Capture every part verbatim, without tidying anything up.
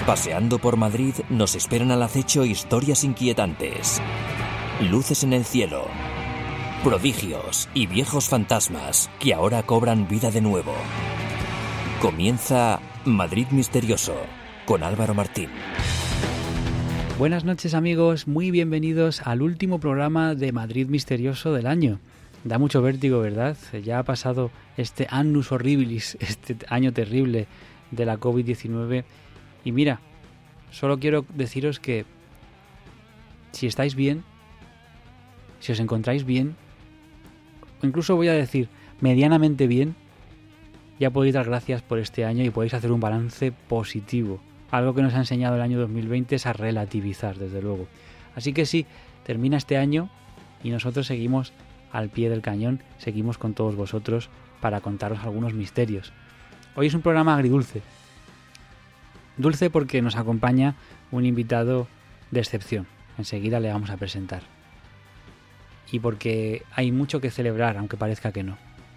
Paseando por Madrid nos esperan al acecho historias inquietantes, luces en el cielo, prodigios y viejos fantasmas que ahora cobran vida de nuevo. Comienza Madrid Misterioso con Álvaro Martín. Buenas noches, amigos, muy bienvenidos al último programa de Madrid Misterioso del año. Da mucho vértigo, ¿verdad? Ya ha pasado este annus horribilis, este año terrible de la covid diecinueve. Y mira, solo quiero deciros que si estáis bien, si os encontráis bien, o incluso voy a decir medianamente bien, ya podéis dar gracias por este año y podéis hacer un balance positivo. Algo que nos ha enseñado el año dos mil veinte es a relativizar, desde luego. Así que sí, termina este año y nosotros seguimos al pie del cañón, seguimos con todos vosotros para contaros algunos misterios. Hoy es un programa agridulce. Dulce porque nos acompaña un invitado de excepción. Enseguida le vamos a presentar. Y porque hay mucho que celebrar, aunque parezca que no.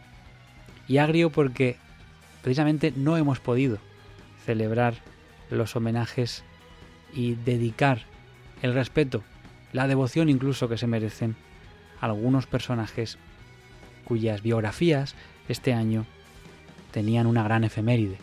Y agrio porque precisamente no hemos podido celebrar los homenajes y dedicar el respeto, la devoción incluso que se merecen algunos personajes cuyas biografías este año tenían una gran efeméride.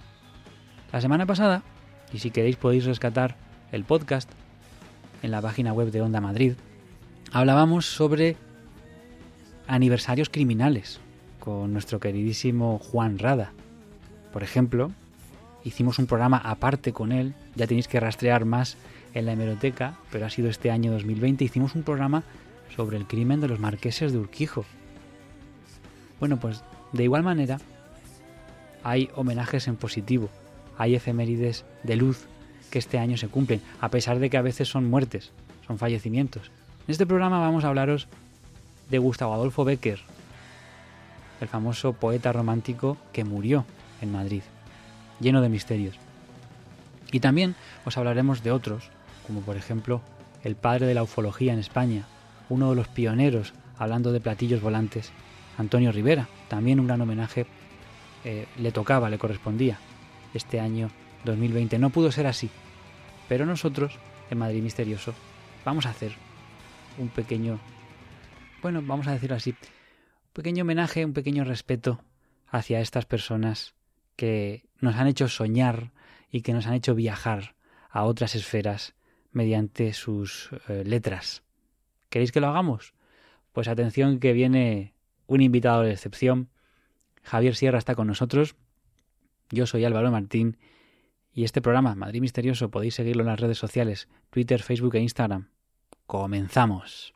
La semana pasada, y si queréis podéis rescatar el podcast en la página web de Onda Madrid, hablábamos sobre aniversarios criminales con nuestro queridísimo Juan Rada. Por ejemplo, hicimos un programa aparte con él, ya tenéis que rastrear más en la hemeroteca, pero ha sido este año dos mil veinte, hicimos un programa sobre el crimen de los marqueses de Urquijo. Bueno, pues de igual manera hay homenajes en positivo, hay efemérides de luz que este año se cumplen, a pesar de que a veces son muertes, son fallecimientos. En este programa vamos a hablaros de Gustavo Adolfo Bécquer, el famoso poeta romántico que murió en Madrid, lleno de misterios. Y también os hablaremos de otros, como por ejemplo el padre de la ufología en España, uno de los pioneros hablando de platillos volantes, Antonio Rivera. También un gran homenaje eh, le tocaba, le correspondía este año dos mil veinte. No pudo ser así, pero nosotros en Madrid Misterioso vamos a hacer un pequeño, bueno, vamos a decirlo así, un pequeño homenaje, un pequeño respeto hacia estas personas que nos han hecho soñar y que nos han hecho viajar a otras esferas mediante sus eh, letras. ¿Queréis que lo hagamos? Pues atención, que viene un invitado de excepción. Javier Sierra está con nosotros. Yo soy Álvaro Martín y este programa, Madrid Misterioso, podéis seguirlo en las redes sociales, Twitter, Facebook e Instagram. ¡Comenzamos!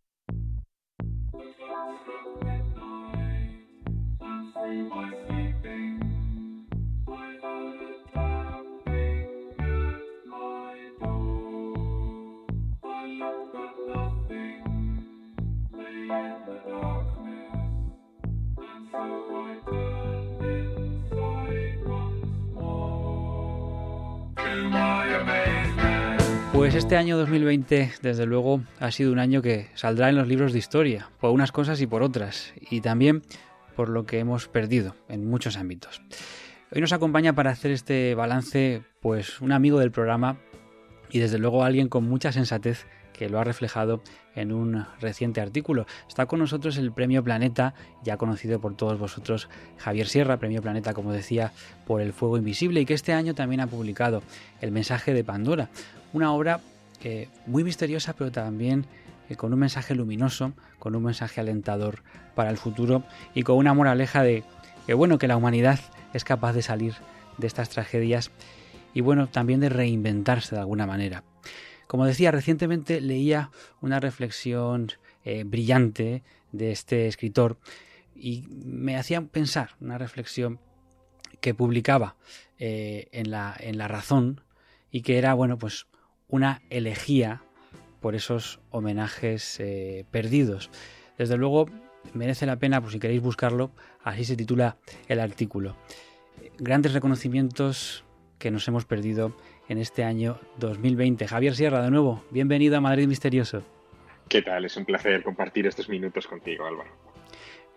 Pues este año dos mil veinte, desde luego, ha sido un año que saldrá en los libros de historia, por unas cosas y por otras, y también por lo que hemos perdido en muchos ámbitos. Hoy nos acompaña para hacer este balance, pues un amigo del programa y desde luego alguien con mucha sensatez que lo ha reflejado en un reciente artículo. Está con nosotros el Premio Planeta, ya conocido por todos vosotros, Javier Sierra, Premio Planeta, como decía, por El Fuego Invisible, y que este año también ha publicado El Mensaje de Pandora, una obra eh, muy misteriosa, pero también eh, con un mensaje luminoso, con un mensaje alentador para el futuro y con una moraleja de que, bueno, que la humanidad es capaz de salir de estas tragedias y, bueno, también de reinventarse de alguna manera. Como decía, recientemente leía una reflexión eh, brillante de este escritor y me hacía pensar, una reflexión que publicaba eh, en, la, en La Razón y que era, bueno, pues una elegía por esos homenajes eh, perdidos. Desde luego merece la pena, por si queréis buscarlo, así se titula el artículo. Grandes reconocimientos que nos hemos perdido en este año dos mil veinte. Javier Sierra, de nuevo, bienvenido a Madrid Misterioso. ¿Qué tal? Es un placer compartir estos minutos contigo, Álvaro.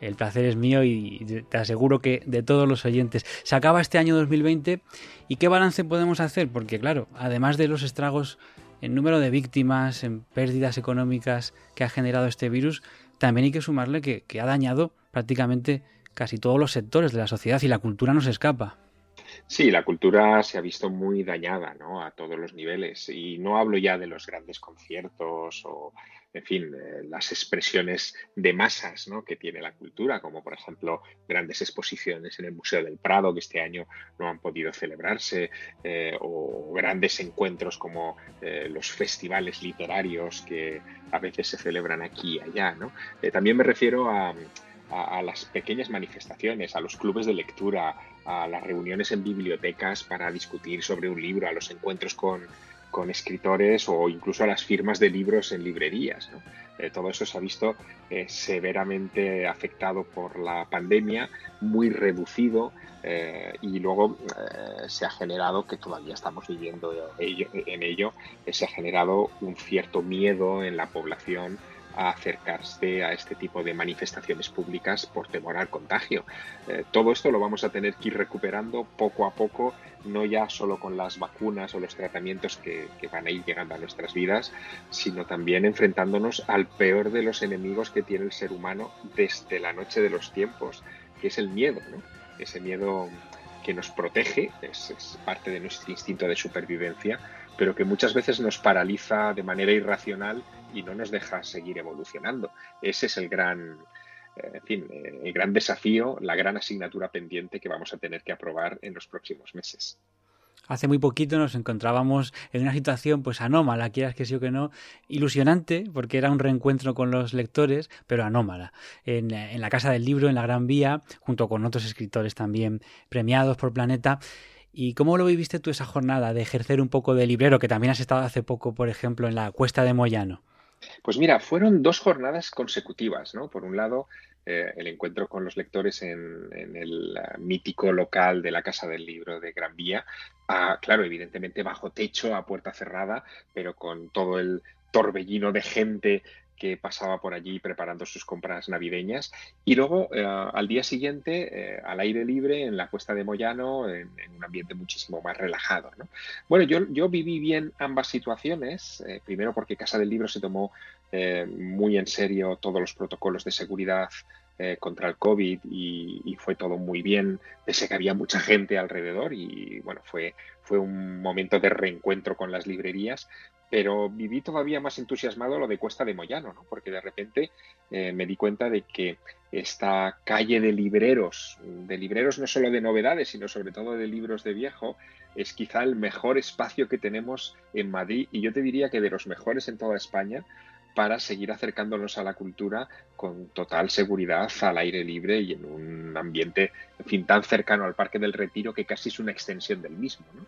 el placer es mío y te aseguro que de todos los oyentes. Se acaba este año dos mil veinte y ¿qué balance podemos hacer? Porque claro, además de los estragos en número de víctimas, en pérdidas económicas que ha generado este virus, también hay que sumarle que, que ha dañado prácticamente casi todos los sectores de la sociedad y la cultura no se escapa. Sí, la cultura se ha visto muy dañada, ¿no? A todos los niveles. Y no hablo ya de los grandes conciertos o, en fin, eh, las expresiones de masas, ¿no? Que tiene la cultura, como por ejemplo grandes exposiciones en el Museo del Prado que este año no han podido celebrarse, eh, o grandes encuentros como eh, los festivales literarios que a veces se celebran aquí y allá, ¿no? Eh, también me refiero a A, a las pequeñas manifestaciones, a los clubes de lectura, a las reuniones en bibliotecas para discutir sobre un libro, a los encuentros con, con escritores o incluso a las firmas de libros en librerías, ¿no? Eh, todo eso se ha visto eh, severamente afectado por la pandemia, muy reducido eh, y luego eh, se ha generado, que todavía estamos viviendo ello, en ello, eh, se ha generado un cierto miedo en la población a acercarse a este tipo de manifestaciones públicas por temor al contagio. Eh, todo esto lo vamos a tener que ir recuperando poco a poco, no ya solo con las vacunas o los tratamientos que, que van a ir llegando a nuestras vidas, sino también enfrentándonos al peor de los enemigos que tiene el ser humano desde la noche de los tiempos, que es el miedo, ¿no? Ese miedo que nos protege, es, es parte de nuestro instinto de supervivencia, pero que muchas veces nos paraliza de manera irracional y no nos deja seguir evolucionando. Ese es el gran, eh, en fin, eh, el gran desafío, la gran asignatura pendiente que vamos a tener que aprobar en los próximos meses. Hace muy poquito nos encontrábamos en una situación pues anómala, quieras que sí o que no, ilusionante, porque era un reencuentro con los lectores, pero anómala. En, en la Casa del Libro, en la Gran Vía, junto con otros escritores también premiados por Planeta. ¿Y cómo lo viviste tú esa jornada de ejercer un poco de librero, que también has estado hace poco, por ejemplo, en la Cuesta de Moyano? Pues mira, fueron dos jornadas consecutivas, ¿no? Por un lado, eh, el encuentro con los lectores en, en el uh, mítico local de la Casa del Libro de Gran Vía, ah, claro, evidentemente bajo techo, a puerta cerrada, pero con todo el torbellino de gente que pasaba por allí preparando sus compras navideñas. Y luego, eh, al día siguiente, eh, al aire libre, en la Cuesta de Moyano, en, en un ambiente muchísimo más relajado, ¿no? Bueno, yo, yo viví bien ambas situaciones. Eh, primero porque Casa del Libro se tomó eh, muy en serio todos los protocolos de seguridad eh, contra el COVID y, y fue todo muy bien, pese a que había mucha gente alrededor y, bueno, fue, fue un momento de reencuentro con las librerías. Pero viví todavía más entusiasmado lo de Cuesta de Moyano, ¿no? Porque de repente eh, me di cuenta de que esta calle de libreros, de libreros no solo de novedades, sino sobre todo de libros de viejo, es quizá el mejor espacio que tenemos en Madrid y yo te diría que de los mejores en toda España para seguir acercándonos a la cultura con total seguridad, al aire libre y en un ambiente, en fin, tan cercano al Parque del Retiro que casi es una extensión del mismo, ¿no?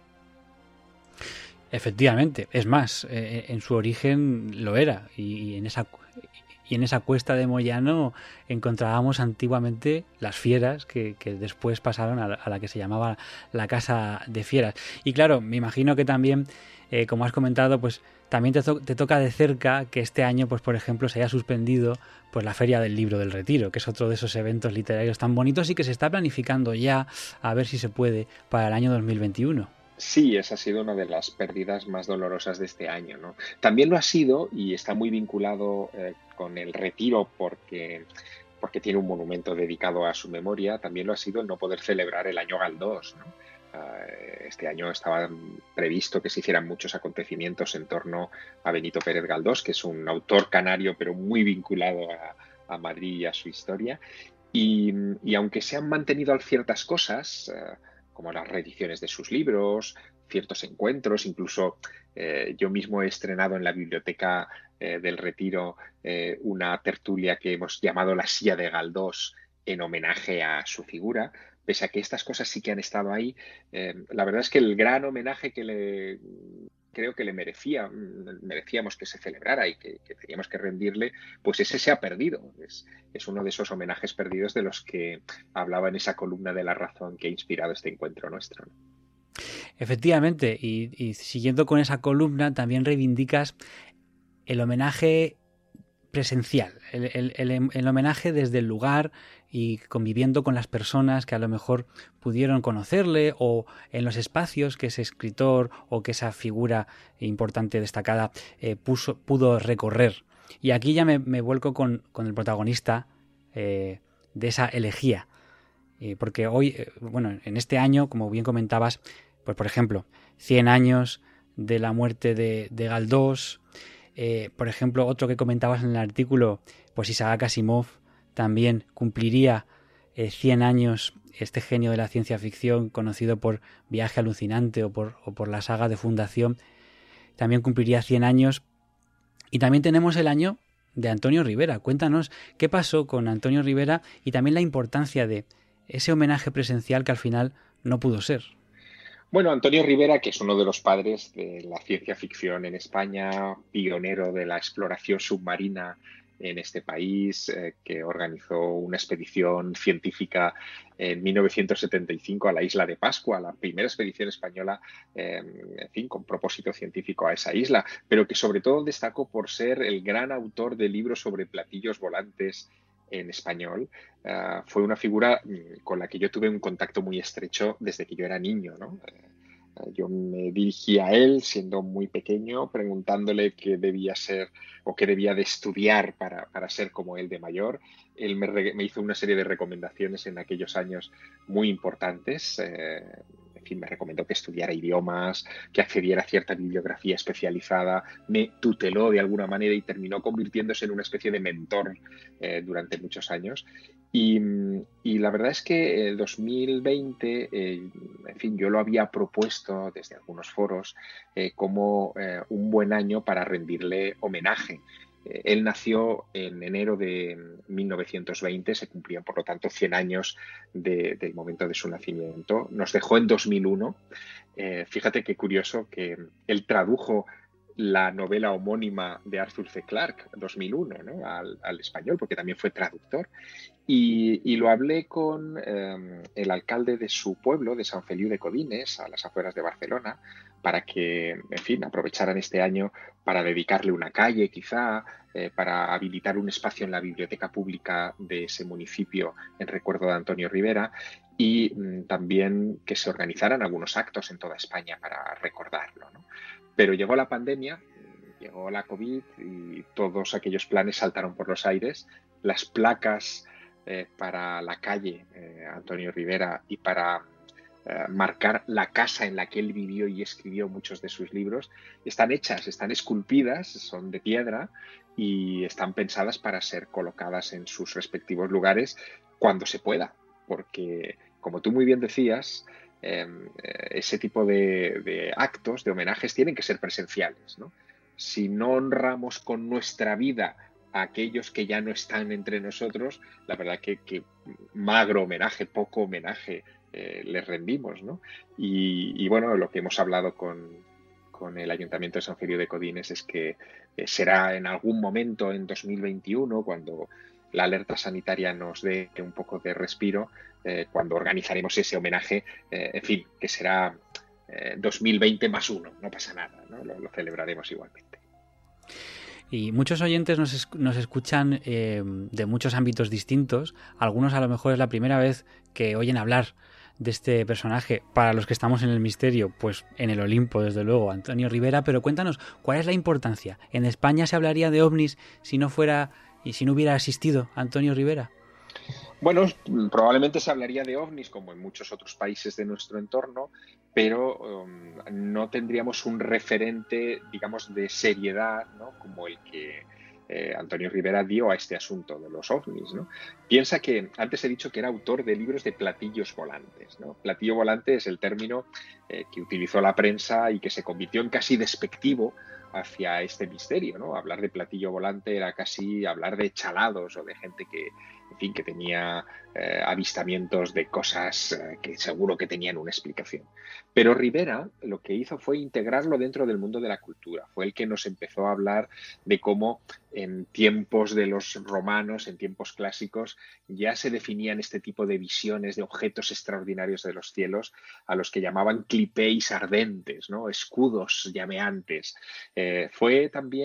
Efectivamente, es más, eh, en su origen lo era y, y en esa y en esa Cuesta de Moyano encontrábamos antiguamente las fieras que, que después pasaron a la, a la que se llamaba la Casa de Fieras. Y claro, me imagino que también, eh, como has comentado, pues también te, to- te toca de cerca que este año, pues por ejemplo, se haya suspendido pues la Feria del Libro del Retiro, que es otro de esos eventos literarios tan bonitos y que se está planificando ya a ver si se puede para el año dos mil veintiuno. Sí, esa ha sido una de las pérdidas más dolorosas de este año, ¿no? También lo ha sido, y está muy vinculado eh, con el Retiro porque, porque tiene un monumento dedicado a su memoria, también lo ha sido el no poder celebrar el año Galdós, ¿no? Uh, este año estaba previsto que se hicieran muchos acontecimientos en torno a Benito Pérez Galdós, que es un autor canario pero muy vinculado a, a Madrid y a su historia. Y, y aunque se han mantenido ciertas cosas, uh, como las reediciones de sus libros, ciertos encuentros, incluso eh, yo mismo he estrenado en la biblioteca eh, del Retiro eh, una tertulia que hemos llamado La Silla de Galdós en homenaje a su figura. Pese a que estas cosas sí que han estado ahí, eh, la verdad es que el gran homenaje que le creo que le merecía, merecíamos que se celebrara y que, que teníamos que rendirle, pues ese se ha perdido. Es, es uno de esos homenajes perdidos de los que hablaba en esa columna de La Razón que ha inspirado este encuentro nuestro, ¿no? Efectivamente, y, y siguiendo con esa columna, también reivindicas el homenaje presencial, el, el, el, el homenaje desde el lugar y conviviendo con las personas que a lo mejor pudieron conocerle, o en los espacios que ese escritor o que esa figura importante, destacada, eh, puso, pudo recorrer. Y aquí ya me, me vuelco con, con el protagonista eh, de esa elegía. Eh, porque hoy, eh, bueno, en este año, como bien comentabas, pues por ejemplo, cien años de la muerte de, de Galdós. Eh, por ejemplo, otro que comentabas en el artículo, pues Isaac Asimov también cumpliría eh, cien años, este genio de la ciencia ficción conocido por Viaje Alucinante o por, o por la saga de Fundación, también cumpliría cien años. Y también tenemos el año de Antonio Rivera. Cuéntanos qué pasó con Antonio Rivera y también la importancia de ese homenaje presencial que al final no pudo ser. Bueno, Antonio Rivera, que es uno de los padres de la ciencia ficción en España, pionero de la exploración submarina en este país, eh, que organizó una expedición científica en mil novecientos setenta y cinco a la isla de Pascua, la primera expedición española, eh, en fin, con propósito científico a esa isla, pero que sobre todo destacó por ser el gran autor de libros sobre platillos volantes en español. Uh, fue una figura con la que yo tuve un contacto muy estrecho desde que yo era niño, ¿no? Uh, yo me dirigí a él siendo muy pequeño, preguntándole qué debía ser o qué debía de estudiar para, para ser como él de mayor. Él me, re, me hizo una serie de recomendaciones en aquellos años muy importantes. Eh, En fin, me recomendó que estudiara idiomas, que accediera a cierta bibliografía especializada, me tuteló de alguna manera y terminó convirtiéndose en una especie de mentor eh, durante muchos años. Y, y la verdad es que el dos mil veinte, eh, en fin, yo lo había propuesto desde algunos foros eh, como eh, un buen año para rendirle homenaje. Él nació en enero de mil novecientos veinte, se cumplían por lo tanto cien años de, del momento de su nacimiento. Nos dejó en dos mil uno. Eh, fíjate qué curioso que él tradujo la novela homónima de Arthur C. Clarke, dos mil uno, ¿no? al, al español, porque también fue traductor. Y, y lo hablé con eh, el alcalde de su pueblo, de San Feliu de Codines, a las afueras de Barcelona, para que, en fin, aprovecharan este año para dedicarle una calle, quizá, eh, para habilitar un espacio en la biblioteca pública de ese municipio en recuerdo de Antonio Rivera, y mm, también que se organizaran algunos actos en toda España para recordarlo, ¿no? Pero llegó la pandemia, llegó la COVID y todos aquellos planes saltaron por los aires. Las placas eh, para la calle eh, Antonio Rivera y para eh, marcar la casa en la que él vivió y escribió muchos de sus libros están hechas, están esculpidas, son de piedra y están pensadas para ser colocadas en sus respectivos lugares cuando se pueda, porque como tú muy bien decías, eh, ese tipo de, de actos, de homenajes, tienen que ser presenciales, ¿no? Si no honramos con nuestra vida a aquellos que ya no están entre nosotros, la verdad que, que magro homenaje, poco homenaje eh, les rendimos, ¿no? Y, y bueno, lo que hemos hablado con, con el Ayuntamiento de San Feliu de Codines es que eh, será en algún momento en dos mil veintiuno, cuando la alerta sanitaria nos dé un poco de respiro, eh, cuando organizaremos ese homenaje, eh, en fin, que será eh, dos mil veinte más uno, no pasa nada, ¿no? Lo, lo celebraremos igualmente. Y muchos oyentes nos, es, nos escuchan eh, de muchos ámbitos distintos. Algunos a lo mejor es la primera vez que oyen hablar de este personaje. Para los que estamos en el misterio, pues en el Olimpo, desde luego, Antonio Rivera. Pero cuéntanos, ¿cuál es la importancia? ¿En España se hablaría de ovnis si no fuera y si no hubiera asistido Antonio Rivera? Bueno, probablemente se hablaría de ovnis como en muchos otros países de nuestro entorno, pero um, no tendríamos un referente, digamos, de seriedad, ¿no? Como el que eh, Antonio Rivera dio a este asunto de los ovnis, ¿no? Piensa que antes he dicho que era autor de libros de platillos volantes, ¿no? Platillo volante es el término eh, que utilizó la prensa y que se convirtió en casi despectivo hacia este misterio, ¿no? Hablar de platillo volante era casi hablar de chalados o de gente que, en fin, que tenía eh, avistamientos de cosas eh, que seguro que tenían una explicación. Pero Rivera lo que hizo fue integrarlo dentro del mundo de la cultura. Fue el que nos empezó a hablar de cómo en tiempos de los romanos, en tiempos clásicos, ya se definían este tipo de visiones de objetos extraordinarios de los cielos, a los que llamaban clipeis ardentes, ¿no? Escudos llameantes. Eh, fue también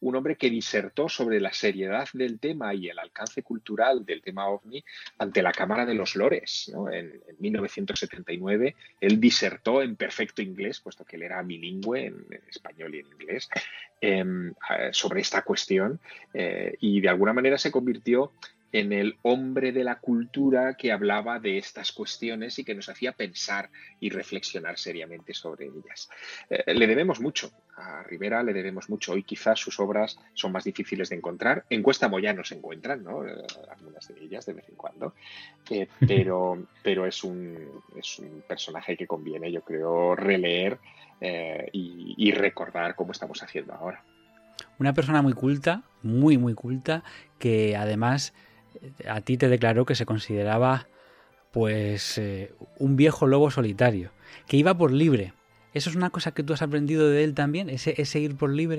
un hombre que disertó sobre la seriedad del tema y el alcance cultural del tema ovni ante la Cámara de los Lores, ¿no? En, en mil novecientos setenta y nueve él disertó en perfecto inglés, puesto que él era bilingüe en, en español y en inglés, eh, sobre esta cuestión eh, y de alguna manera se convirtió en el hombre de la cultura que hablaba de estas cuestiones y que nos hacía pensar y reflexionar seriamente sobre ellas. Eh, le debemos mucho, a Rivera le debemos mucho. Hoy quizás sus obras son más difíciles de encontrar. En Cuesta Moyano se encuentran, ¿no? Eh, algunas de ellas de vez en cuando, eh, pero, pero es, un, es un personaje que conviene, yo creo, releer eh, y, y recordar como estamos haciendo ahora. Una persona muy culta, muy, muy culta, que además a ti te declaró que se consideraba pues eh, un viejo lobo solitario, que iba por libre. ¿Eso es una cosa que tú has aprendido de él también, ese, ese ir por libre?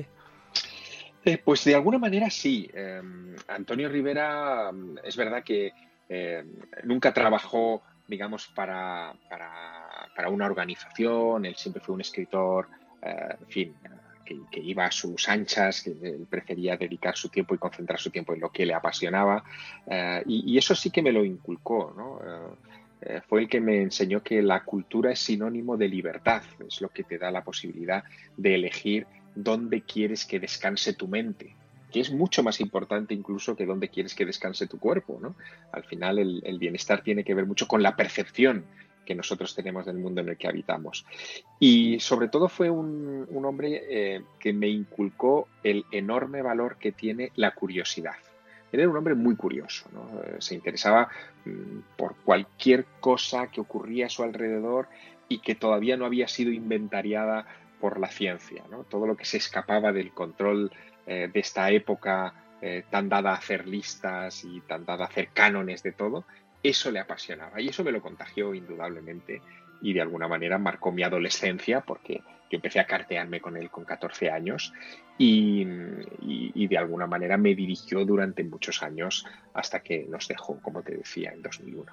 Eh, pues de alguna manera sí. Eh, Antonio Rivera es verdad que eh, nunca trabajó, digamos, para, para, para una organización. Él siempre fue un escritor, eh, en fin, Que, que iba a sus anchas, que él prefería dedicar su tiempo y concentrar su tiempo en lo que le apasionaba. Eh, y, y eso sí que me lo inculcó, ¿no? Eh, fue el que me enseñó que la cultura es sinónimo de libertad, es lo que te da la posibilidad de elegir dónde quieres que descanse tu mente, que es mucho más importante incluso que dónde quieres que descanse tu cuerpo, ¿no? Al final el, el bienestar tiene que ver mucho con la percepción que nosotros tenemos del mundo en el que habitamos. Y sobre todo fue un, un hombre eh, que me inculcó el enorme valor que tiene la curiosidad. Él era un hombre muy curioso, ¿no? Eh, se interesaba mmm, por cualquier cosa que ocurría a su alrededor y que todavía no había sido inventariada por la ciencia, ¿no? Todo lo que se escapaba del control eh, de esta época eh, tan dada a hacer listas y tan dada a hacer cánones de todo, eso le apasionaba y eso me lo contagió indudablemente y de alguna manera marcó mi adolescencia porque yo empecé a cartearme con él con catorce años y, y, y de alguna manera me dirigió durante muchos años hasta que nos dejó, como te decía, en dos mil uno.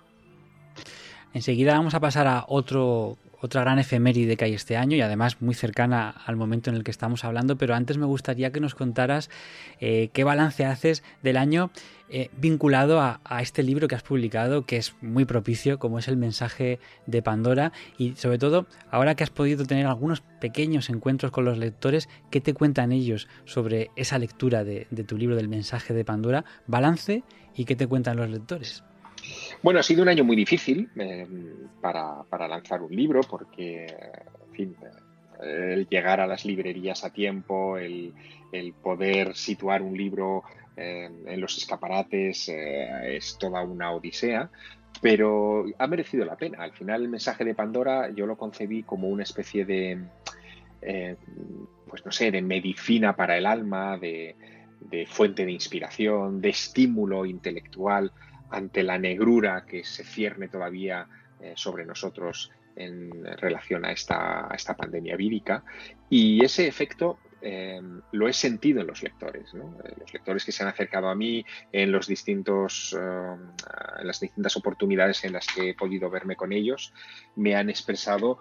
Enseguida vamos a pasar a otro, otra gran efeméride que hay este año y además muy cercana al momento en el que estamos hablando, pero antes me gustaría que nos contaras eh, qué balance haces del año eh, vinculado a, a este libro que has publicado, que es muy propicio, como es El mensaje de Pandora, y sobre todo, ahora que has podido tener algunos pequeños encuentros con los lectores, ¿qué te cuentan ellos sobre esa lectura de, de tu libro del mensaje de Pandora? Balance y qué te cuentan los lectores. Bueno, ha sido un año muy difícil eh, para, para lanzar un libro porque, en fin, el llegar a las librerías a tiempo, el, el poder situar un libro eh, en los escaparates eh, es toda una odisea, pero ha merecido la pena. Al final el mensaje de Pandora yo lo concebí como una especie de, eh, pues no sé, de medicina para el alma, de, de fuente de inspiración, de estímulo intelectual ante la negrura que se cierne todavía eh, sobre nosotros en relación a esta, a esta pandemia vírica. Y ese efecto eh, lo he sentido en los lectores, ¿no? Los lectores que se han acercado a mí en, los distintos, uh, en las distintas oportunidades en las que he podido verme con ellos, me han expresado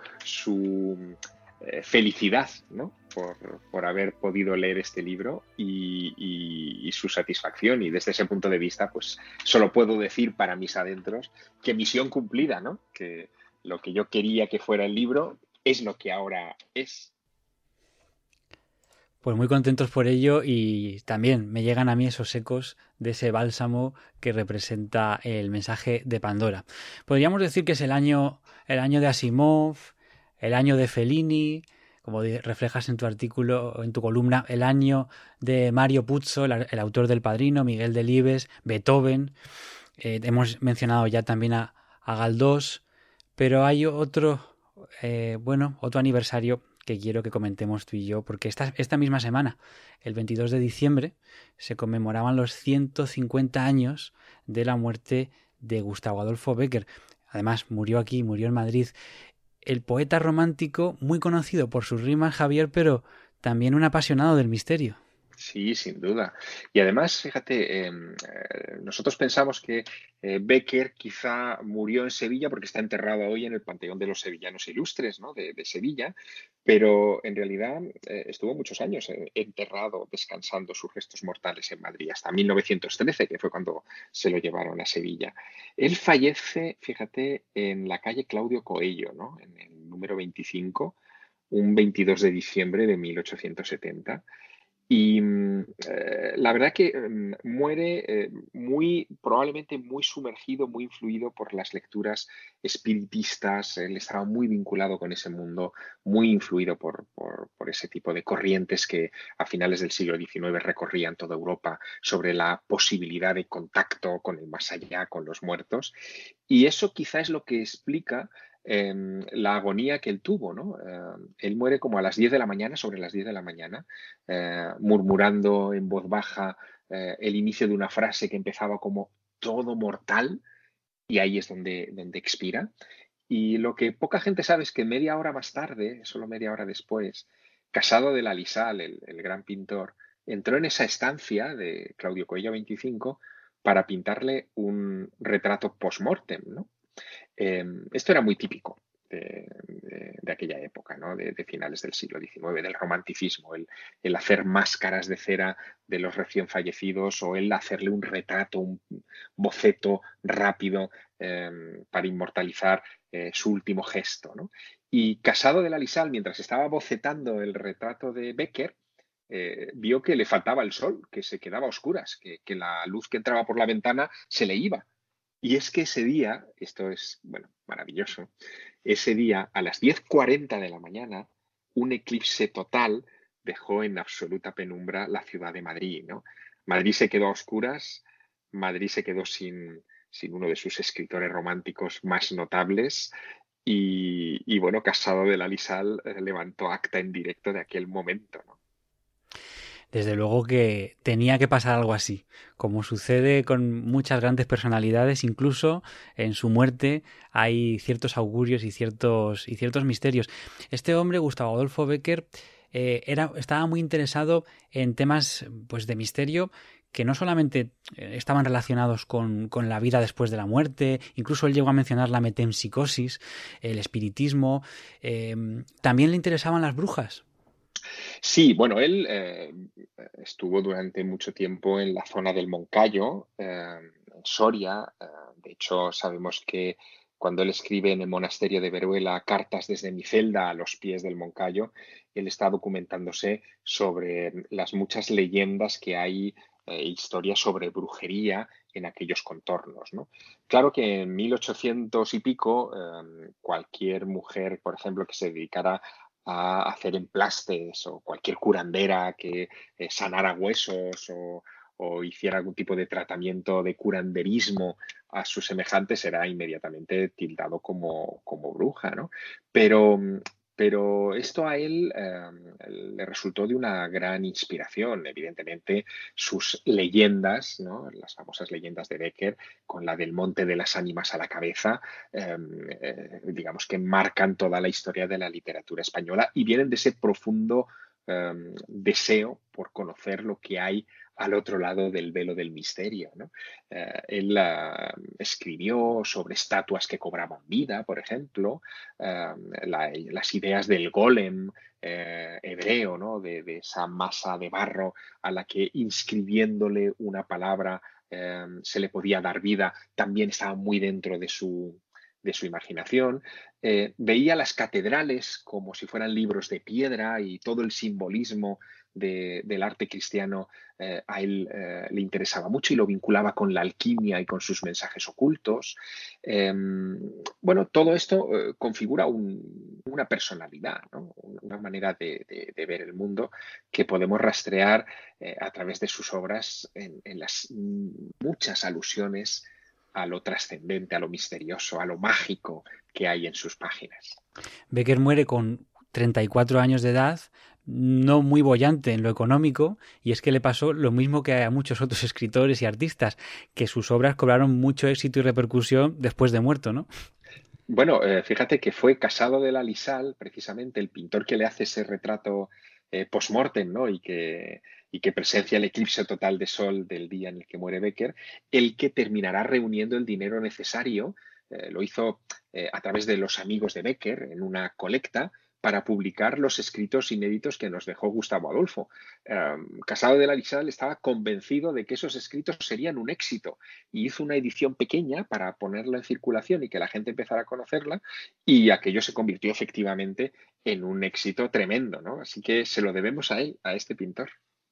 su eh, felicidad, ¿no? Por, por haber podido leer este libro y, y, y su satisfacción. Y desde ese punto de vista, pues solo puedo decir para mis adentros que misión cumplida, ¿no? Que lo que yo quería que fuera el libro es lo que ahora es. Pues muy contentos por ello y también me llegan a mí esos ecos de ese bálsamo que representa el mensaje de Pandora. Podríamos decir que es el año, el año de Asimov, el año de Fellini, como reflejas en tu artículo, en tu columna, el año de Mario Puzo, el, el autor del Padrino, Miguel Delibes, Beethoven. Eh, hemos mencionado ya también a, a Galdós, pero hay otro, eh, bueno, otro aniversario que quiero que comentemos tú y yo, porque esta, esta misma semana, el veintidós de diciembre, se conmemoraban los ciento cincuenta años de la muerte de Gustavo Adolfo Bécquer. Además, murió aquí, murió en Madrid. El poeta romántico, muy conocido por sus rimas, Javier, pero también un apasionado del misterio. Sí, sin duda. Y además, fíjate, em, eh, nosotros pensamos que eh, Bécquer quizá murió en Sevilla porque está enterrado hoy en el Panteón de los Sevillanos Ilustres, ¿no? de, de Sevilla, pero en realidad eh, estuvo muchos años eh, enterrado, descansando sus restos mortales en Madrid, hasta mil novecientos trece, que fue cuando se lo llevaron a Sevilla. Él fallece, fíjate, en la calle Claudio Coello, ¿no? En el número veinticinco, un veintidós de diciembre de mil ochocientos setenta. Y mm, eh, la verdad que mm, muere eh, muy, probablemente muy sumergido, muy influido por las lecturas espiritistas. Él estaba muy vinculado con ese mundo, muy influido por, por, por ese tipo de corrientes que a finales del siglo diecinueve recorrían toda Europa sobre la posibilidad de contacto con el más allá, con los muertos. Y eso quizá es lo que explica eh, la agonía que él tuvo, ¿no? Eh, él muere como a las diez de la mañana, sobre las diez de la mañana, eh, murmurando en voz baja eh, el inicio de una frase que empezaba como todo mortal, y ahí es donde, donde expira. Y lo que poca gente sabe es que media hora más tarde, solo media hora después, Casado de la Lisal, el, el gran pintor, entró en esa estancia de Claudio Coello veinticinco para pintarle un retrato post-mortem, ¿no? Eh, esto era muy típico de, de, de aquella época, ¿no? de, de, finales del siglo diecinueve, del romanticismo, el, el, hacer máscaras de cera de los recién fallecidos o el hacerle un retrato, un boceto rápido eh, para inmortalizar eh, su último gesto, ¿no? Y Casado de la Lisal, mientras estaba bocetando el retrato de Bécquer, eh, vio que le faltaba el sol, que se quedaba a oscuras, que, que la luz que entraba por la ventana se le iba. Y es que ese día, esto es, bueno, maravilloso, ese día a las diez cuarenta de la mañana, un eclipse total dejó en absoluta penumbra la ciudad de Madrid, ¿no? Madrid se quedó a oscuras, Madrid se quedó sin, sin uno de sus escritores románticos más notables y, y bueno, Casado de la Lisal eh, levantó acta en directo de aquel momento, ¿no? Desde luego que tenía que pasar algo así, como sucede con muchas grandes personalidades, incluso en su muerte hay ciertos augurios y ciertos, y ciertos misterios. Este hombre, Gustavo Adolfo Bécquer, eh, era, estaba muy interesado en temas pues, de misterio que no solamente estaban relacionados con, con la vida después de la muerte, incluso él llegó a mencionar la metempsicosis, el espiritismo, eh, también le interesaban las brujas. Sí, bueno, él eh, estuvo durante mucho tiempo en la zona del Moncayo, eh, en Soria. Eh, de hecho, sabemos que cuando él escribe en el monasterio de Veruela Cartas desde mi celda a los pies del Moncayo, él está documentándose sobre las muchas leyendas que hay, eh, historias sobre brujería en aquellos contornos, ¿no? Claro que en mil ochocientos y pico, eh, cualquier mujer, por ejemplo, que se dedicara a hacer emplastes o cualquier curandera que eh, sanara huesos o, o hiciera algún tipo de tratamiento de curanderismo a sus semejantes, será inmediatamente tildado como, como bruja, ¿no? Pero, pero esto a él eh, le resultó de una gran inspiración. Evidentemente, sus leyendas, ¿no? Las famosas leyendas de Bécquer, con la del Monte de las Ánimas a la cabeza, eh, eh, digamos que marcan toda la historia de la literatura española y vienen de ese profundo eh, deseo por conocer lo que hay al otro lado del velo del misterio, ¿no? Eh, él uh, escribió sobre estatuas que cobraban vida, por ejemplo, uh, la, las ideas del golem eh, hebreo, ¿no? De, de esa masa de barro a la que inscribiéndole una palabra eh, se le podía dar vida, también estaba muy dentro de su, de su imaginación. Eh, veía las catedrales como si fueran libros de piedra y todo el simbolismo de, del arte cristiano eh, a él eh, le interesaba mucho y lo vinculaba con la alquimia y con sus mensajes ocultos. Eh, bueno, todo esto eh, configura un, una personalidad, ¿no? Una manera de, de, de, ver el mundo que podemos rastrear eh, a través de sus obras en, en las muchas alusiones a lo trascendente, a lo misterioso, a lo mágico que hay en sus páginas. Bécquer muere con treinta y cuatro años de edad, no muy boyante en lo económico, y es que le pasó lo mismo que a muchos otros escritores y artistas, que sus obras cobraron mucho éxito y repercusión después de muerto, ¿no? Bueno, eh, fíjate que fue Casado de la Lisal, precisamente el pintor que le hace ese retrato eh, post-mortem, ¿no? Y que, y que presencia el eclipse total de sol del día en el que muere Becker, el que terminará reuniendo el dinero necesario. Eh, lo hizo eh, a través de los amigos de Becker en una colecta para publicar los escritos inéditos que nos dejó Gustavo Adolfo. Eh, Casado de la Lisal estaba convencido de que esos escritos serían un éxito y hizo una edición pequeña para ponerla en circulación y que la gente empezara a conocerla, y aquello se convirtió efectivamente en un éxito tremendo, ¿no? Así que se lo debemos a él, a este pintor.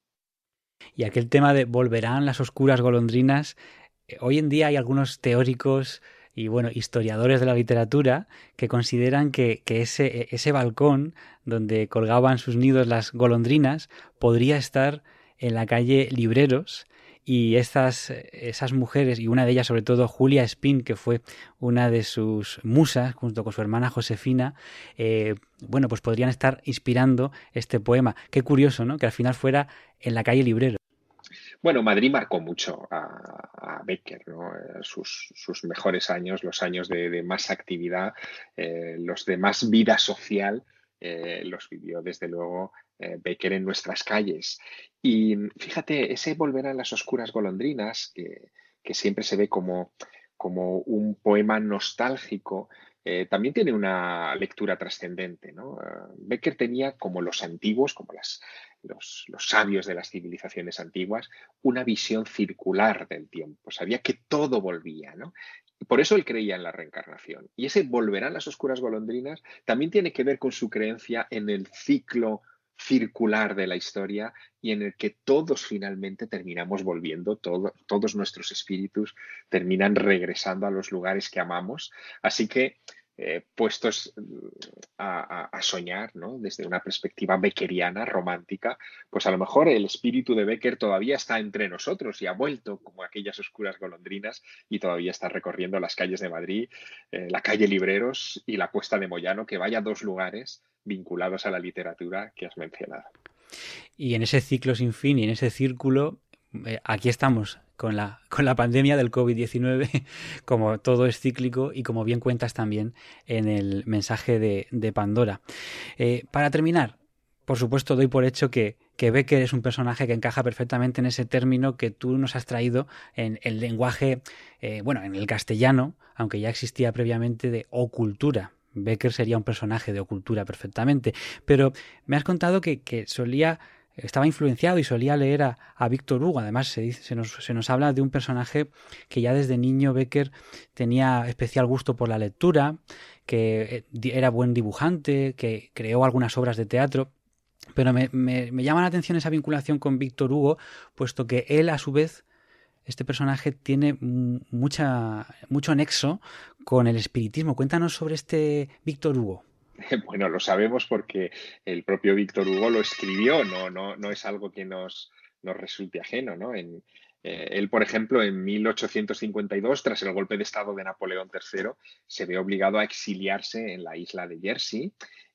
Y aquel tema de volverán las oscuras golondrinas, eh, hoy en día hay algunos teóricos y bueno, historiadores de la literatura que consideran que, que ese, ese balcón donde colgaban sus nidos las golondrinas podría estar en la calle Libreros, y estas, esas mujeres, y una de ellas sobre todo Julia Espín, que fue una de sus musas junto con su hermana Josefina, eh, bueno, pues podrían estar inspirando este poema. Qué curioso, ¿no?, que al final fuera en la calle Libreros. Bueno, Madrid marcó mucho a, a Becker, ¿no? Sus, sus mejores años, los años de, de más actividad, eh, los de más vida social, eh, los vivió desde luego eh, Becker en nuestras calles. Y fíjate, ese Volver a las oscuras golondrinas, que, que siempre se ve como, como un poema nostálgico, eh, también tiene una lectura trascendente, ¿no? Uh, Becker tenía, como los antiguos, como las, los, los sabios de las civilizaciones antiguas, una visión circular del tiempo. Sabía que todo volvía, ¿no? Y por eso él creía en la reencarnación. Y ese volverán las oscuras golondrinas también tiene que ver con su creencia en el ciclo circular de la historia y en el que todos finalmente terminamos volviendo, todo, todos nuestros espíritus terminan regresando a los lugares que amamos. Así que, eh, puestos a, a, a soñar, ¿no?, desde una perspectiva beckeriana, romántica, pues a lo mejor el espíritu de Becker todavía está entre nosotros y ha vuelto como aquellas oscuras golondrinas y todavía está recorriendo las calles de Madrid, eh, la calle Libreros y la Cuesta de Moyano, que vaya a dos lugares vinculados a la literatura que has mencionado. Y en ese ciclo sin fin y en ese círculo, eh, aquí estamos con la, con la pandemia del COVID diecinueve, como todo es cíclico y como bien cuentas también en el mensaje de, de Pandora. Eh, para terminar, por supuesto doy por hecho que, que Becker es un personaje que encaja perfectamente en ese término que tú nos has traído en el lenguaje, eh, bueno, en el castellano, aunque ya existía previamente, de ocultura. Becker sería un personaje de ocultura perfectamente, pero me has contado que, que solía, estaba influenciado y solía leer a, a Víctor Hugo. Además se, dice, se, nos, se nos habla de un personaje que ya desde niño Becker tenía especial gusto por la lectura, que era buen dibujante, que creó algunas obras de teatro, pero me, me, me llama la atención esa vinculación con Víctor Hugo, puesto que él a su vez, este personaje tiene mucha, mucho nexo con el espiritismo. Cuéntanos sobre este Víctor Hugo. Bueno, lo sabemos porque el propio Víctor Hugo lo escribió, no, no, no es algo que nos, nos resulte ajeno, ¿no? En, eh, él, por ejemplo, en mil ochocientos cincuenta y dos, tras el golpe de Estado de Napoleón tercero, se ve obligado a exiliarse en la isla de Jersey.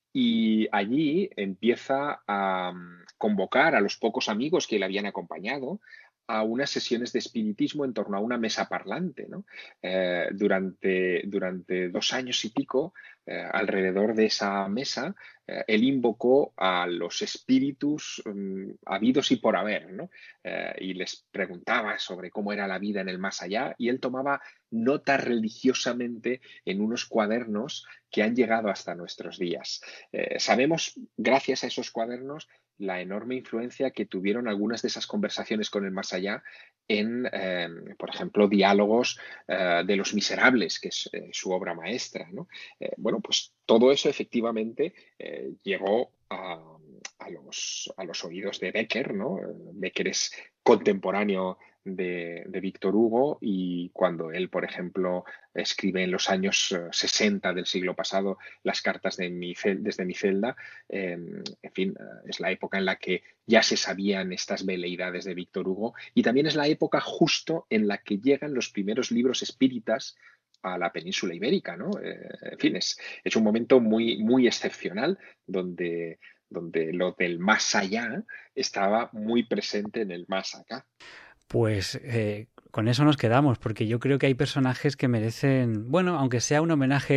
Y allí empieza a convocar a los pocos amigos que le habían acompañado a unas sesiones de espiritismo en torno a una mesa parlante, ¿no? Eh, durante, durante dos años y pico, eh, alrededor de esa mesa, eh, él invocó a los espíritus um, habidos y por haber, ¿no? Eh, y les preguntaba sobre cómo era la vida en el más allá, y él tomaba nota religiosamente en unos cuadernos que han llegado hasta nuestros días. Eh, sabemos, gracias a esos cuadernos, la enorme influencia que tuvieron algunas de esas conversaciones con el más allá en, eh, por ejemplo, Diálogos eh, de los Miserables, que es eh, su obra maestra, ¿no? Eh, bueno, pues todo eso efectivamente eh, llegó a, a, los, a los oídos de Becker, ¿no? Becker es contemporáneo de, de Víctor Hugo, y cuando él, por ejemplo, escribe en los años sesenta del siglo pasado las cartas de mi cel- desde mi celda, eh, en fin, es la época en la que ya se sabían estas veleidades de Víctor Hugo, y también es la época justo en la que llegan los primeros libros espíritas a la península ibérica, ¿no? Eh, en fin, es, es un momento muy, muy excepcional donde, donde lo del más allá estaba muy presente en el más acá. Pues eh, con eso nos quedamos, porque yo creo que hay personajes que merecen, bueno, aunque sea un homenaje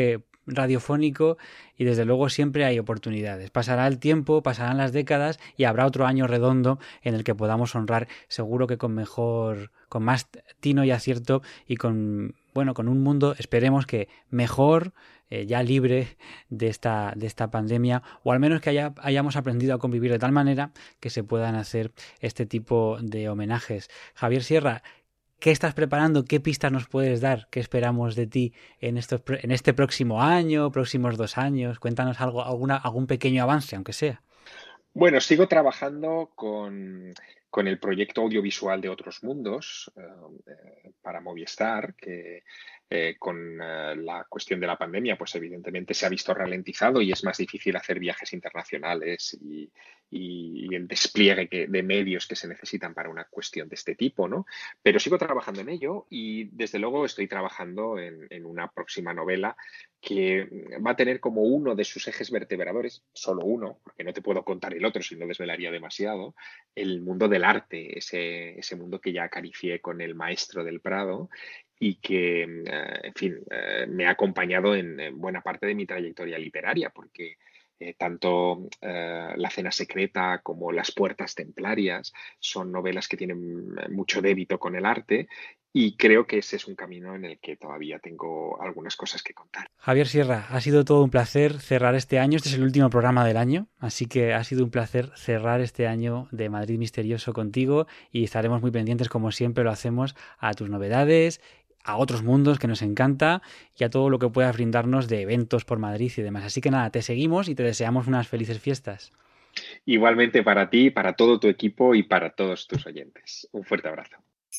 radiofónico y desde luego siempre hay oportunidades. Pasará el tiempo, pasarán las décadas y habrá otro año redondo en el que podamos honrar, seguro que con mejor, con más tino y acierto y con, bueno, con un mundo, esperemos que mejor, eh, ya libre de esta, de esta pandemia, o al menos que haya, hayamos aprendido a convivir de tal manera que se puedan hacer este tipo de homenajes. Javier Sierra, ¿qué estás preparando? ¿Qué pistas nos puedes dar? ¿Qué esperamos de ti en, estos, en este próximo año, próximos dos años? Cuéntanos algo, alguna, algún pequeño avance, aunque sea. Bueno, sigo trabajando con, con el proyecto audiovisual de Otros Mundos eh, para Movistar, que eh, con eh, la cuestión de la pandemia, pues evidentemente se ha visto ralentizado y es más difícil hacer viajes internacionales y, y, y el despliegue que, de medios que se necesitan para una cuestión de este tipo, ¿no? Pero sigo trabajando en ello y desde luego estoy trabajando en, en una próxima novela que va a tener como uno de sus ejes vertebradores, solo uno, porque no te puedo contar el otro si no desvelaría demasiado, el mundo del arte, ese, ese mundo que ya acaricié con El Maestro del Prado y que, eh, en fin, eh, me ha acompañado en, en buena parte de mi trayectoria literaria, porque eh, tanto eh, La Cena Secreta como Las Puertas Templarias son novelas que tienen mucho débito con el arte. Y creo que ese es un camino en el que todavía tengo algunas cosas que contar. Javier Sierra, ha sido todo un placer cerrar este año. Este es el último programa del año, así que ha sido un placer cerrar este año de Madrid Misterioso contigo y estaremos muy pendientes, como siempre lo hacemos, a tus novedades, a Otros Mundos, que nos encanta, y a todo lo que puedas brindarnos de eventos por Madrid y demás. Así que nada, te seguimos y te deseamos unas felices fiestas. Igualmente para ti, para todo tu equipo y para todos tus oyentes. Un fuerte abrazo.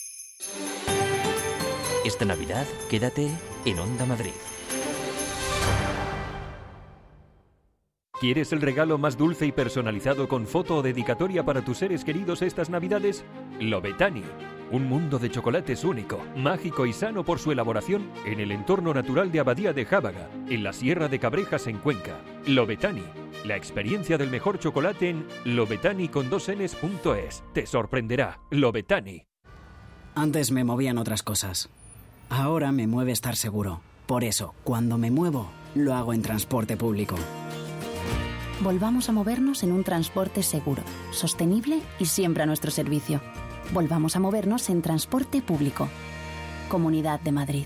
Esta Navidad, quédate en Onda Madrid. ¿Quieres el regalo más dulce y personalizado con foto o dedicatoria para tus seres queridos estas Navidades? Lobetani. Un mundo de chocolates único, mágico y sano por su elaboración en el entorno natural de Abadía de Jábaga, en la Sierra de Cabrejas, en Cuenca. Lobetani. La experiencia del mejor chocolate en lobetani con dos enes punto es. Te sorprenderá. Lobetani. Antes me movían otras cosas. Ahora me mueve estar seguro. Por eso, cuando me muevo, lo hago en transporte público. Volvamos a movernos en un transporte seguro, sostenible y siempre a nuestro servicio. Volvamos a movernos en transporte público. Comunidad de Madrid.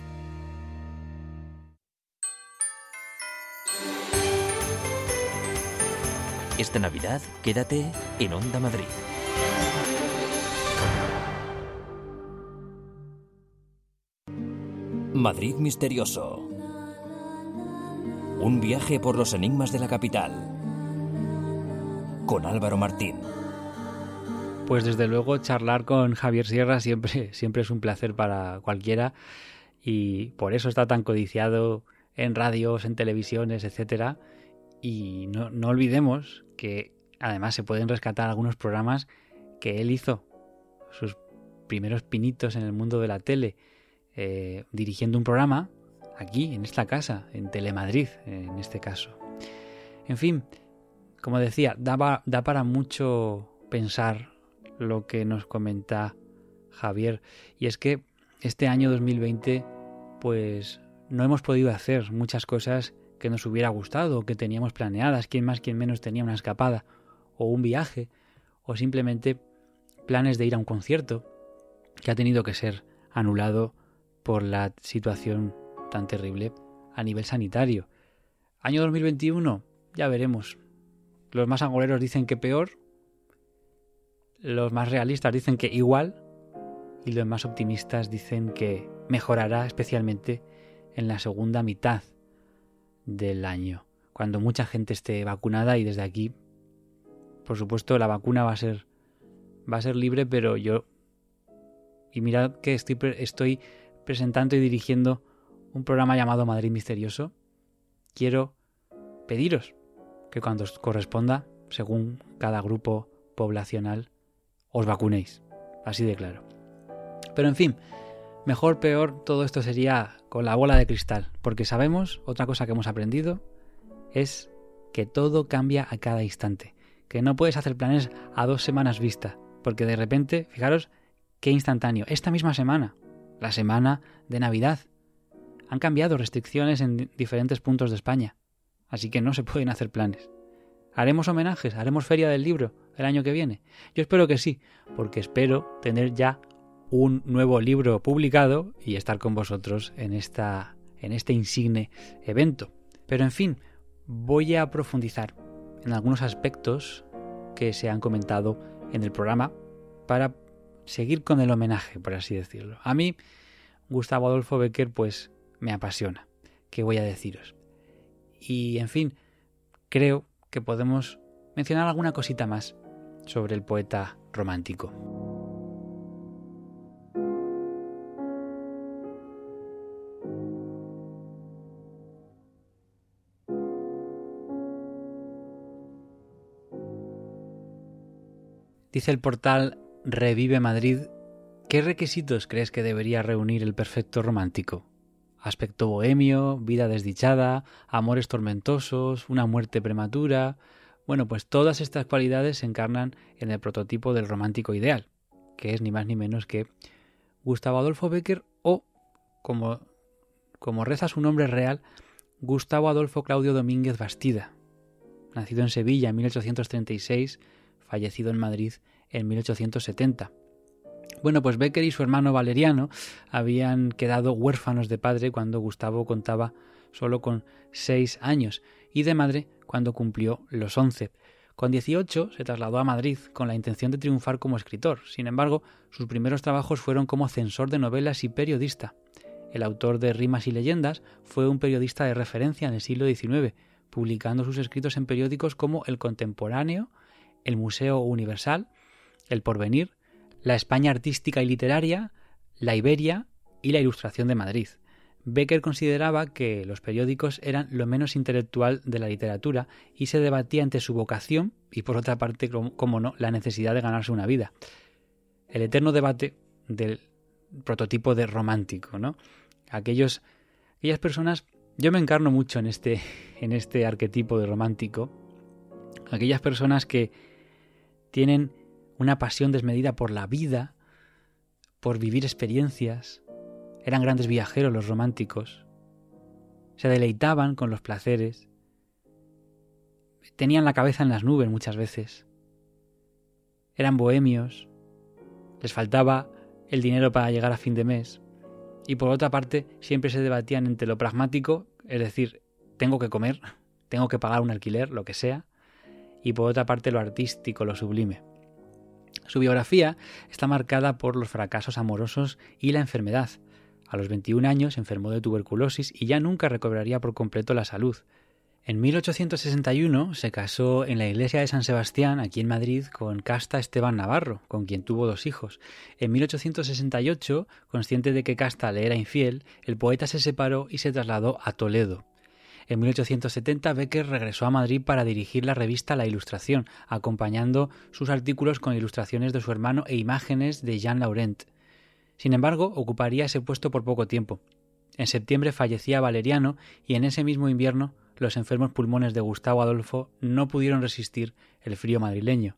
Esta Navidad, quédate en Onda Madrid. Madrid Misterioso. Un viaje por los enigmas de la capital. Con Álvaro Martín. Pues desde luego charlar con Javier Sierra siempre, siempre es un placer para cualquiera y por eso está tan codiciado en radios, en televisiones, etcétera. Y no, no olvidemos que además se pueden rescatar algunos programas que él hizo, sus primeros pinitos en el mundo de la tele, eh, dirigiendo un programa aquí, en esta casa, en Telemadrid, en este caso. En fin, como decía, da, da para mucho pensar lo que nos comenta Javier. Y es que este año dos mil veinte, pues no hemos podido hacer muchas cosas que nos hubiera gustado, que teníamos planeadas. Quién más, quién menos tenía una escapada, o un viaje, o simplemente planes de ir a un concierto, que ha tenido que ser anulado por la situación tan terrible a nivel sanitario. Año dos mil veintiuno, ya veremos. Los más agoreros dicen que peor, los más realistas dicen que igual, y los más optimistas dicen que mejorará, especialmente en la segunda mitad del año, cuando mucha gente esté vacunada. Y desde aquí, por supuesto, la vacuna va a ser va a ser libre, pero yo, y mirad que estoy, estoy presentando y dirigiendo un programa llamado Madrid Misterioso, quiero pediros que cuando os corresponda, según cada grupo poblacional, os vacunéis, así de claro. Pero en fin, mejor, peor, todo esto sería con la bola de cristal, porque sabemos, otra cosa que hemos aprendido, es que todo cambia a cada instante, que no puedes hacer planes a dos semanas vista, porque de repente, fijaros qué instantáneo, esta misma semana, la semana de Navidad, han cambiado restricciones en diferentes puntos de España, así que no se pueden hacer planes. ¿Haremos homenajes? ¿Haremos feria del libro el año que viene? Yo espero que sí, porque espero tener ya un nuevo libro publicado y estar con vosotros en, esta, en este insigne evento. Pero en fin, voy a profundizar en algunos aspectos que se han comentado en el programa para seguir con el homenaje, por así decirlo. A mí, Gustavo Adolfo Bécquer, pues me apasiona. ¿Qué voy a deciros? Y, en fin, creo que podemos mencionar alguna cosita más sobre el poeta romántico. Dice el portal Revive Madrid, ¿qué requisitos crees que debería reunir el perfecto romántico? Aspecto bohemio, vida desdichada, amores tormentosos, una muerte prematura. Bueno, pues todas estas cualidades se encarnan en el prototipo del romántico ideal, que es ni más ni menos que Gustavo Adolfo Bécquer o, como, como reza su nombre real, Gustavo Adolfo Claudio Domínguez Bastida, nacido en Sevilla en mil ochocientos treinta y seis, fallecido en Madrid en mil ochocientos setenta. Bueno, pues Bécquer y su hermano Valeriano habían quedado huérfanos de padre cuando Gustavo contaba solo con seis años y de madre cuando cumplió los once. Con dieciocho se trasladó a Madrid con la intención de triunfar como escritor. Sin embargo, sus primeros trabajos fueron como censor de novelas y periodista. El autor de Rimas y Leyendas fue un periodista de referencia en el siglo diecinueve, publicando sus escritos en periódicos como El Contemporáneo, El Museo Universal, El Porvenir, La España Artística y Literaria, La Iberia y La Ilustración de Madrid. Bécquer consideraba que los periódicos eran lo menos intelectual de la literatura y se debatía entre su vocación y, por otra parte, como no, la necesidad de ganarse una vida. El eterno debate del prototipo de romántico, ¿no? Aquellos, aquellas personas, yo me encarno mucho en este, en este arquetipo de romántico, aquellas personas que tienen una pasión desmedida por la vida, por vivir experiencias. Eran grandes viajeros los románticos. Se deleitaban con los placeres. Tenían la cabeza en las nubes muchas veces. Eran bohemios. Les faltaba el dinero para llegar a fin de mes. Y por otra parte, siempre se debatían entre lo pragmático, es decir, tengo que comer, tengo que pagar un alquiler, lo que sea, y por otra parte lo artístico, lo sublime. Su biografía está marcada por los fracasos amorosos y la enfermedad. A los veintiún años enfermó de tuberculosis y ya nunca recobraría por completo la salud. En mil ochocientos sesenta y uno se casó en la iglesia de San Sebastián, aquí en Madrid, con Casta Esteban Navarro, con quien tuvo dos hijos. En mil ochocientos sesenta y ocho, consciente de que Casta le era infiel, el poeta se separó y se trasladó a Toledo. En mil ochocientos setenta, Bécquer regresó a Madrid para dirigir la revista La Ilustración, acompañando sus artículos con ilustraciones de su hermano e imágenes de Jean Laurent. Sin embargo, ocuparía ese puesto por poco tiempo. En septiembre fallecía Valeriano y en ese mismo invierno los enfermos pulmones de Gustavo Adolfo no pudieron resistir el frío madrileño.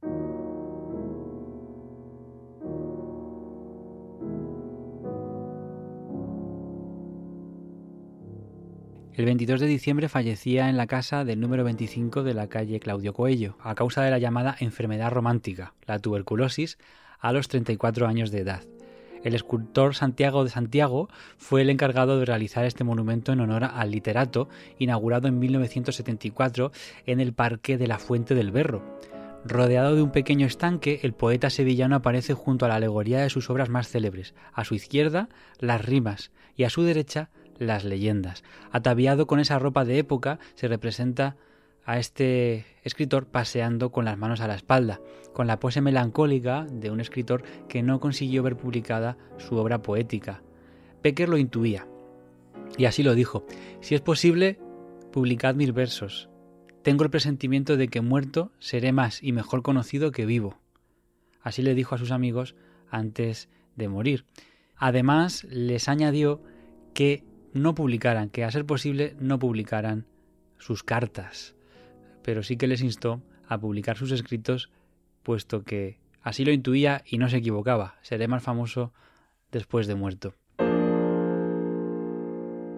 El veintidós de diciembre fallecía en la casa del número veinticinco de la calle Claudio Coello, a causa de la llamada enfermedad romántica, la tuberculosis, a los treinta y cuatro años de edad. El escultor Santiago de Santiago fue el encargado de realizar este monumento en honor al literato, inaugurado en mil novecientos setenta y cuatro en el Parque de la Fuente del Berro. Rodeado de un pequeño estanque, el poeta sevillano aparece junto a la alegoría de sus obras más célebres. A su izquierda, las rimas, y a su derecha, las leyendas. Ataviado con esa ropa de época, se representa a este escritor paseando con las manos a la espalda, con la pose melancólica de un escritor que no consiguió ver publicada su obra poética. Bécquer lo intuía, y así lo dijo: si es posible, publicad mis versos. Tengo el presentimiento de que muerto seré más y mejor conocido que vivo. Así le dijo a sus amigos antes de morir. Además, les añadió que no publicaran, que a ser posible no publicaran sus cartas, pero sí que les instó a publicar sus escritos, puesto que así lo intuía y no se equivocaba: seré más famoso después de muerto.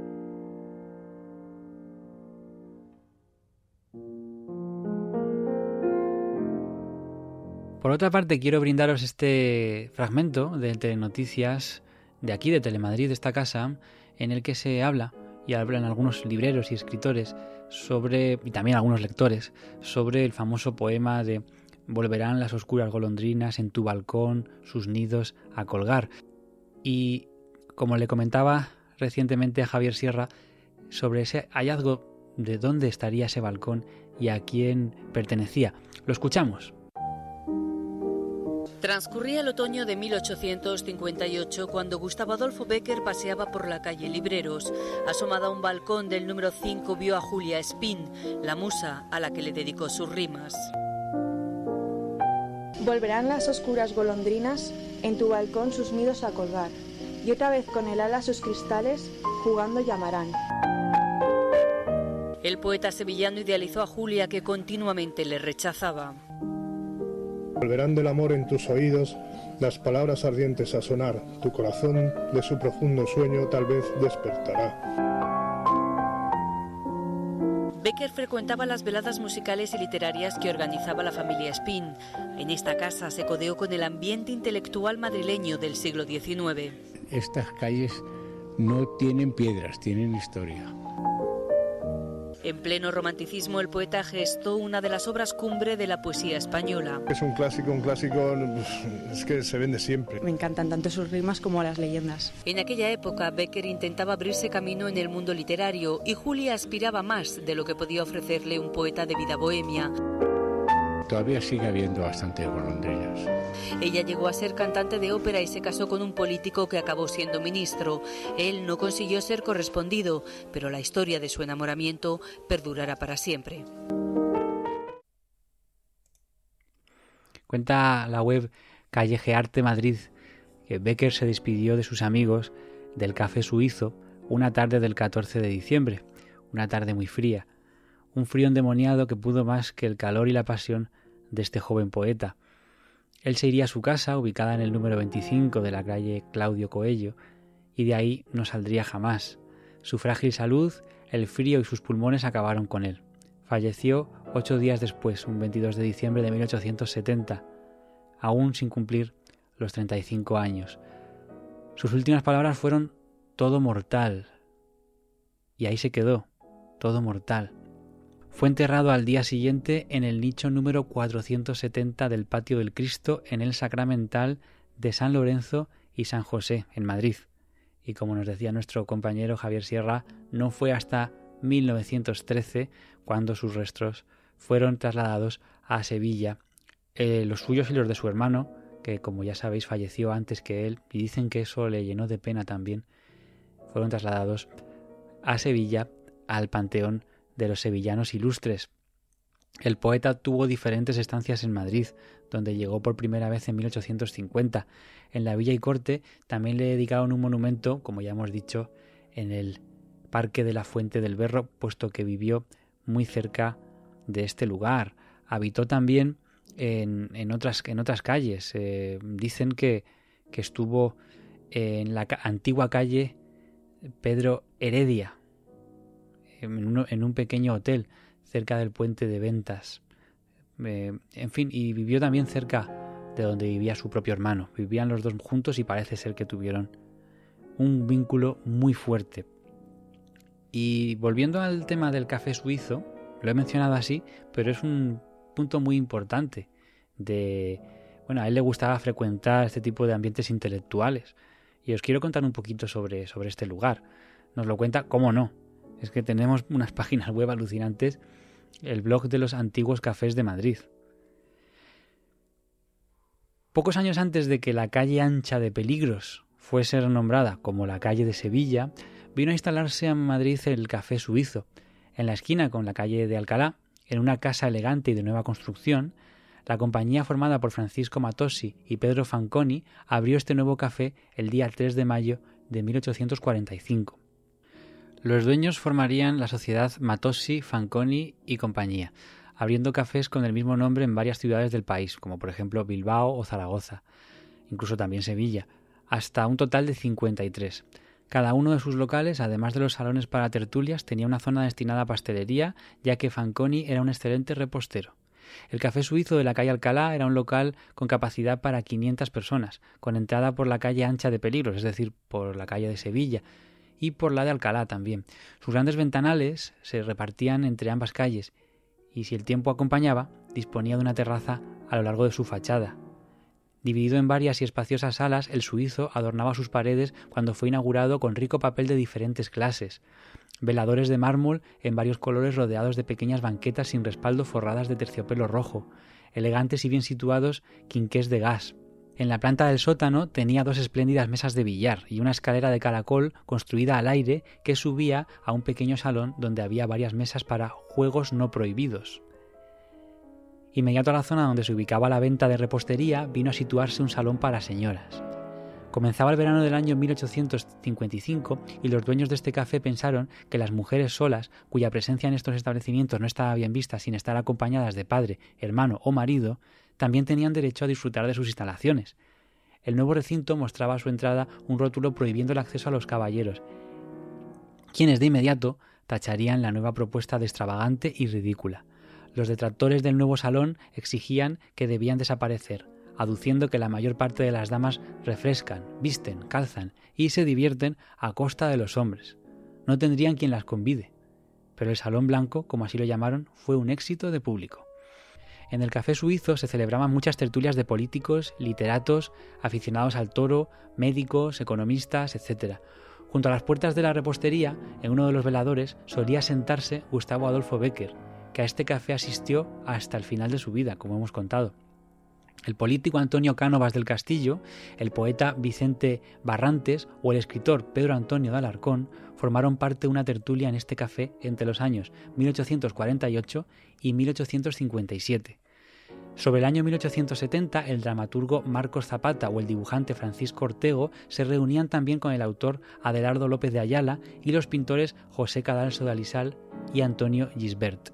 Por otra parte, quiero brindaros este fragmento de Telenoticias de aquí, de Telemadrid, de esta casa, en el que se habla, y hablan algunos libreros y escritores, sobre, y también algunos lectores, sobre el famoso poema de «Volverán las oscuras golondrinas en tu balcón sus nidos a colgar». Y como le comentaba recientemente a Javier Sierra, sobre ese hallazgo de dónde estaría ese balcón y a quién pertenecía. Lo escuchamos. Transcurría el otoño de mil ochocientos cincuenta y ocho cuando Gustavo Adolfo Bécquer paseaba por la calle Libreros. Asomada a un balcón del número cinco vio a Julia Espín, la musa a la que le dedicó sus rimas. Volverán las oscuras golondrinas en tu balcón sus nidos a colgar, y otra vez con el ala sus cristales jugando llamarán. El poeta sevillano idealizó a Julia, que continuamente le rechazaba. Volverán del amor en tus oídos las palabras ardientes a sonar, tu corazón de su profundo sueño tal vez despertará. Bécquer frecuentaba las veladas musicales y literarias que organizaba la familia Espín. En esta casa se codeó con el ambiente intelectual madrileño del siglo diecinueve. Estas calles no tienen piedras, tienen historia. En pleno romanticismo, el poeta gestó una de las obras cumbre de la poesía española. Es un clásico, un clásico, es que se vende siempre. Me encantan tanto sus rimas como las leyendas. En aquella época, Bécquer intentaba abrirse camino en el mundo literario y Julia aspiraba más de lo que podía ofrecerle un poeta de vida bohemia. Todavía sigue habiendo bastante golondrinas. Ella llegó a ser cantante de ópera y se casó con un político que acabó siendo ministro. Él no consiguió ser correspondido, pero la historia de su enamoramiento perdurará para siempre. Cuenta la web Callejearte Madrid que Bécquer se despidió de sus amigos del Café Suizo una tarde del catorce de diciembre, una tarde muy fría, un frío endemoniado que pudo más que el calor y la pasión de este joven poeta. Él se iría a su casa, ubicada en el número veinticinco de la calle Claudio Coello, y de ahí no saldría jamás. Su frágil salud, el frío y sus pulmones acabaron con él. Falleció ocho días después, un veintidós de diciembre de mil ochocientos setenta, aún sin cumplir los treinta y cinco años. Sus últimas palabras fueron «todo mortal», y ahí se quedó, todo mortal. Fue enterrado al día siguiente en el nicho número cuatrocientos setenta del Patio del Cristo en el Sacramental de San Lorenzo y San José, en Madrid. Y como nos decía nuestro compañero Javier Sierra, no fue hasta mil novecientos trece cuando sus restos fueron trasladados a Sevilla. Eh, los suyos y los de su hermano, que como ya sabéis falleció antes que él, y dicen que eso le llenó de pena también, fueron trasladados a Sevilla, al Panteón de los Sevillanos Ilustres. El poeta tuvo diferentes estancias en Madrid, donde llegó por primera vez en mil ochocientos cincuenta. En la Villa y Corte también le dedicaron un monumento, como ya hemos dicho, en el Parque de la Fuente del Berro, puesto que vivió muy cerca de este lugar. Habitó también en, en, otras, en otras calles. Eh, dicen que, que estuvo en la ca- antigua calle Pedro Heredia, en un, en un pequeño hotel cerca del puente de Ventas. Eh, en fin, y vivió también cerca de donde vivía su propio hermano. Vivían los dos juntos y parece ser que tuvieron un vínculo muy fuerte. Y volviendo al tema del café suizo, lo he mencionado así, pero es un punto muy importante de... Bueno, a él le gustaba frecuentar este tipo de ambientes intelectuales. Y os quiero contar un poquito sobre, sobre este lugar. Nos lo cuenta, cómo no. Es que tenemos unas páginas web alucinantes, el blog de los antiguos cafés de Madrid. Pocos años antes de que la calle ancha de Peligros fuese renombrada como la calle de Sevilla, vino a instalarse en Madrid el Café Suizo, en la esquina con la calle de Alcalá, en una casa elegante y de nueva construcción. La compañía formada por Francisco Matossi y Pedro Fanconi abrió este nuevo café el día tres de mayo de mil ochocientos cuarenta y cinco. Los dueños formarían la sociedad Matossi, Fanconi y compañía, abriendo cafés con el mismo nombre en varias ciudades del país, como por ejemplo Bilbao o Zaragoza, incluso también Sevilla, hasta un total de cincuenta y tres. Cada uno de sus locales, además de los salones para tertulias, tenía una zona destinada a pastelería, ya que Fanconi era un excelente repostero. El Café Suizo de la calle Alcalá era un local con capacidad para quinientas personas, con entrada por la calle ancha de Peligros, es decir, por la calle de Sevilla, y por la de Alcalá también. Sus grandes ventanales se repartían entre ambas calles, y si el tiempo acompañaba, disponía de una terraza a lo largo de su fachada. Dividido en varias y espaciosas salas, el Suizo adornaba sus paredes cuando fue inaugurado con rico papel de diferentes clases. Veladores de mármol en varios colores rodeados de pequeñas banquetas sin respaldo forradas de terciopelo rojo, elegantes y bien situados quinqués de gas. En la planta del sótano tenía dos espléndidas mesas de billar y una escalera de caracol construida al aire que subía a un pequeño salón donde había varias mesas para juegos no prohibidos. Inmediato a la zona donde se ubicaba la venta de repostería vino a situarse un salón para señoras. Comenzaba el verano del año mil ochocientos cincuenta y cinco y los dueños de este café pensaron que las mujeres solas, cuya presencia en estos establecimientos no estaba bien vista sin estar acompañadas de padre, hermano o marido, también tenían derecho a disfrutar de sus instalaciones. El nuevo recinto mostraba a su entrada un rótulo prohibiendo el acceso a los caballeros, quienes de inmediato tacharían la nueva propuesta de extravagante y ridícula. Los detractores del nuevo salón exigían que debían desaparecer, aduciendo que la mayor parte de las damas refrescan, visten, calzan y se divierten a costa de los hombres. No tendrían quien las convide. Pero el Salón Blanco, como así lo llamaron, fue un éxito de público. En el Café Suizo se celebraban muchas tertulias de políticos, literatos, aficionados al toro, médicos, economistas, etcétera. Junto a las puertas de la repostería, en uno de los veladores, solía sentarse Gustavo Adolfo Bécquer, que a este café asistió hasta el final de su vida, como hemos contado. El político Antonio Cánovas del Castillo, el poeta Vicente Barrantes o el escritor Pedro Antonio de Alarcón formaron parte de una tertulia en este café entre los años mil ochocientos cuarenta y ocho y mil ochocientos cincuenta y siete. Sobre el año mil ochocientos setenta, el dramaturgo Marcos Zapata o el dibujante Francisco Ortego se reunían también con el autor Adelardo López de Ayala y los pintores José Cadalso de Alisal y Antonio Gisbert.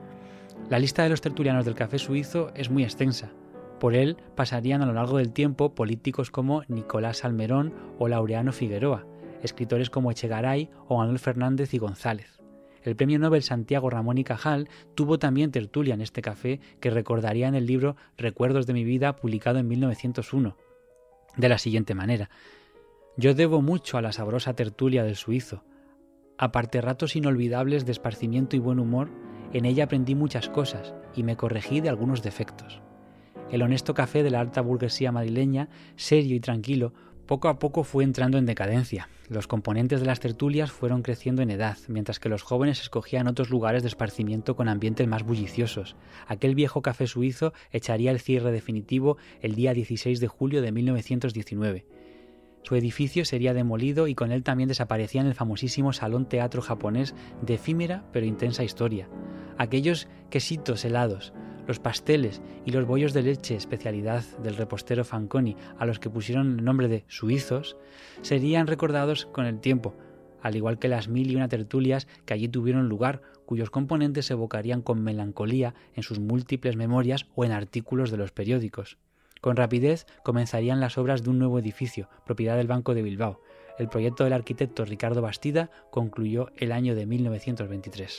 La lista de los tertulianos del Café Suizo es muy extensa. Por él pasarían a lo largo del tiempo políticos como Nicolás Salmerón o Laureano Figueroa, escritores como Echegaray o Manuel Fernández y González. El premio Nobel Santiago Ramón y Cajal tuvo también tertulia en este café que recordaría en el libro Recuerdos de mi vida, publicado en mil novecientos uno, de la siguiente manera: yo debo mucho a la sabrosa tertulia del Suizo. Aparte ratos inolvidables de esparcimiento y buen humor, en ella aprendí muchas cosas y me corregí de algunos defectos. El honesto café de la alta burguesía madrileña, serio y tranquilo, poco a poco fue entrando en decadencia. Los componentes de las tertulias fueron creciendo en edad, mientras que los jóvenes escogían otros lugares de esparcimiento con ambientes más bulliciosos. Aquel viejo Café Suizo echaría el cierre definitivo el día dieciséis de julio de mil novecientos diecinueve. Su edificio sería demolido y con él también desaparecían el famosísimo Salón Teatro japonés de efímera pero intensa historia. Aquellos quesitos helados, los pasteles y los bollos de leche, especialidad del repostero Fanconi, a los que pusieron el nombre de suizos, serían recordados con el tiempo, al igual que las mil y una tertulias que allí tuvieron lugar, cuyos componentes se evocarían con melancolía en sus múltiples memorias o en artículos de los periódicos. Con rapidez comenzarían las obras de un nuevo edificio, propiedad del Banco de Bilbao. El proyecto del arquitecto Ricardo Bastida concluyó el año de mil novecientos veintitrés.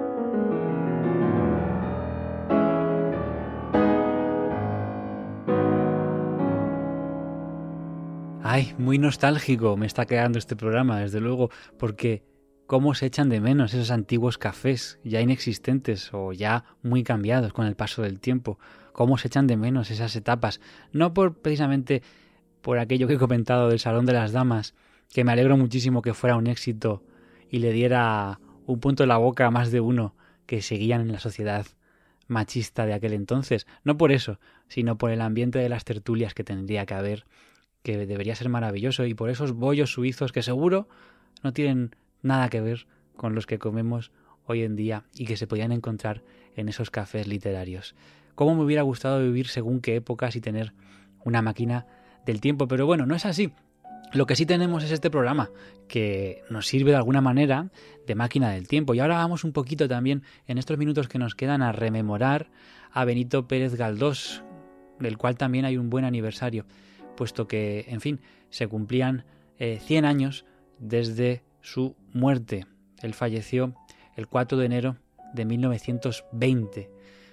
Ay, muy nostálgico me está quedando este programa, desde luego, porque cómo se echan de menos esos antiguos cafés ya inexistentes o ya muy cambiados con el paso del tiempo. Cómo se echan de menos esas etapas, no por precisamente por aquello que he comentado del Salón de las Damas, que me alegro muchísimo que fuera un éxito y le diera un punto en la boca a más de uno que seguían en la sociedad machista de aquel entonces. No por eso, sino por el ambiente de las tertulias que tendría que haber, que debería ser maravilloso, y por esos bollos suizos que seguro no tienen nada que ver con los que comemos hoy en día y que se podían encontrar en esos cafés literarios. Cómo me hubiera gustado vivir según qué épocas y tener una máquina del tiempo, pero bueno, no es así. Lo que sí tenemos es este programa, que nos sirve de alguna manera de máquina del tiempo. Y ahora vamos un poquito también, en estos minutos que nos quedan, a rememorar a Benito Pérez Galdós, del cual también hay un buen aniversario, puesto que, en fin, se cumplían eh, cien años desde su muerte. Él falleció el cuatro de enero de mil novecientos veinte.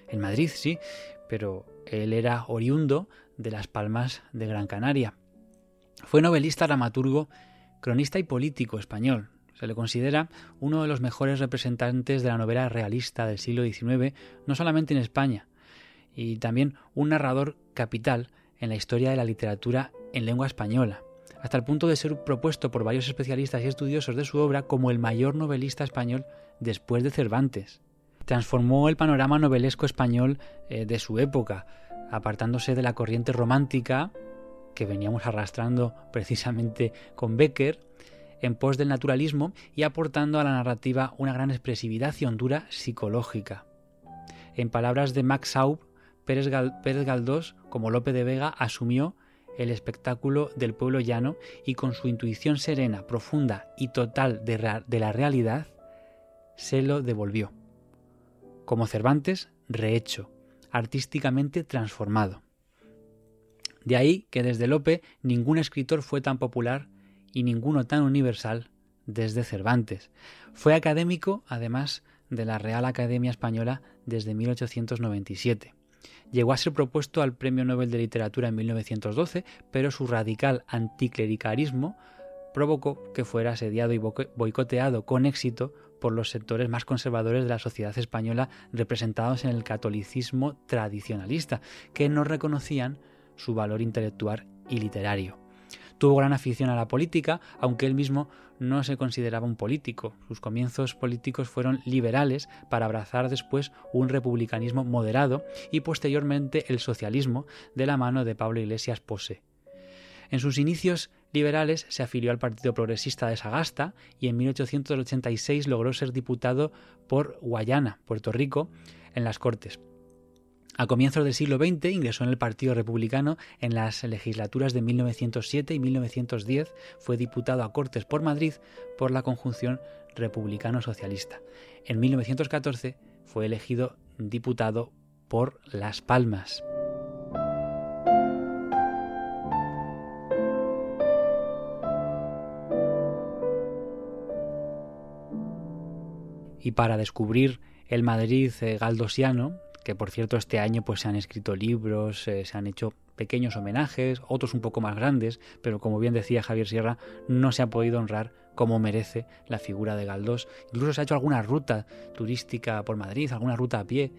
En Madrid, sí, pero él era oriundo de Las Palmas de Gran Canaria. Fue novelista, dramaturgo, cronista y político español. Se le considera uno de los mejores representantes de la novela realista del siglo diecinueve, no solamente en España, y también un narrador capital en la historia de la literatura en lengua española, hasta el punto de ser propuesto por varios especialistas y estudiosos de su obra como el mayor novelista español después de Cervantes. Transformó el panorama novelesco español eh, de su época, apartándose de la corriente romántica que veníamos arrastrando precisamente con Bécquer, en pos del naturalismo, y aportando a la narrativa una gran expresividad y hondura psicológica. En palabras de Max Schaub, Pérez, Gal- Pérez Galdós, como Lope de Vega, asumió el espectáculo del pueblo llano y con su intuición serena, profunda y total de, ra- de la realidad, se lo devolvió. Como Cervantes, rehecho, artísticamente transformado. De ahí que desde Lope ningún escritor fue tan popular y ninguno tan universal desde Cervantes. Fue académico, además, de la Real Academia Española desde mil ochocientos noventa y siete. Llegó a ser propuesto al Premio Nobel de Literatura en mil novecientos doce, pero su radical anticlericalismo provocó que fuera asediado y boicoteado con éxito por los sectores más conservadores de la sociedad española representados en el catolicismo tradicionalista, que no reconocían su valor intelectual y literario. Tuvo gran afición a la política, aunque él mismo no se consideraba un político. Sus comienzos políticos fueron liberales para abrazar después un republicanismo moderado y posteriormente el socialismo de la mano de Pablo Iglesias Posse. En sus inicios liberales se afilió al Partido Progresista de Sagasta y en mil ochocientos ochenta y seis logró ser diputado por Guayana, Puerto Rico, en las Cortes. A comienzos del siglo veinte ingresó en el Partido Republicano en las legislaturas de mil novecientos siete y mil novecientos diez. Fue diputado a Cortes por Madrid por la conjunción republicano-socialista. En mil novecientos catorce fue elegido diputado por Las Palmas. Y para descubrir el Madrid eh, galdosiano, que por cierto este año pues se han escrito libros, eh, se han hecho pequeños homenajes, otros un poco más grandes, pero como bien decía Javier Sierra, no se ha podido honrar como merece la figura de Galdós. Incluso se ha hecho alguna ruta turística por Madrid, alguna ruta a pie,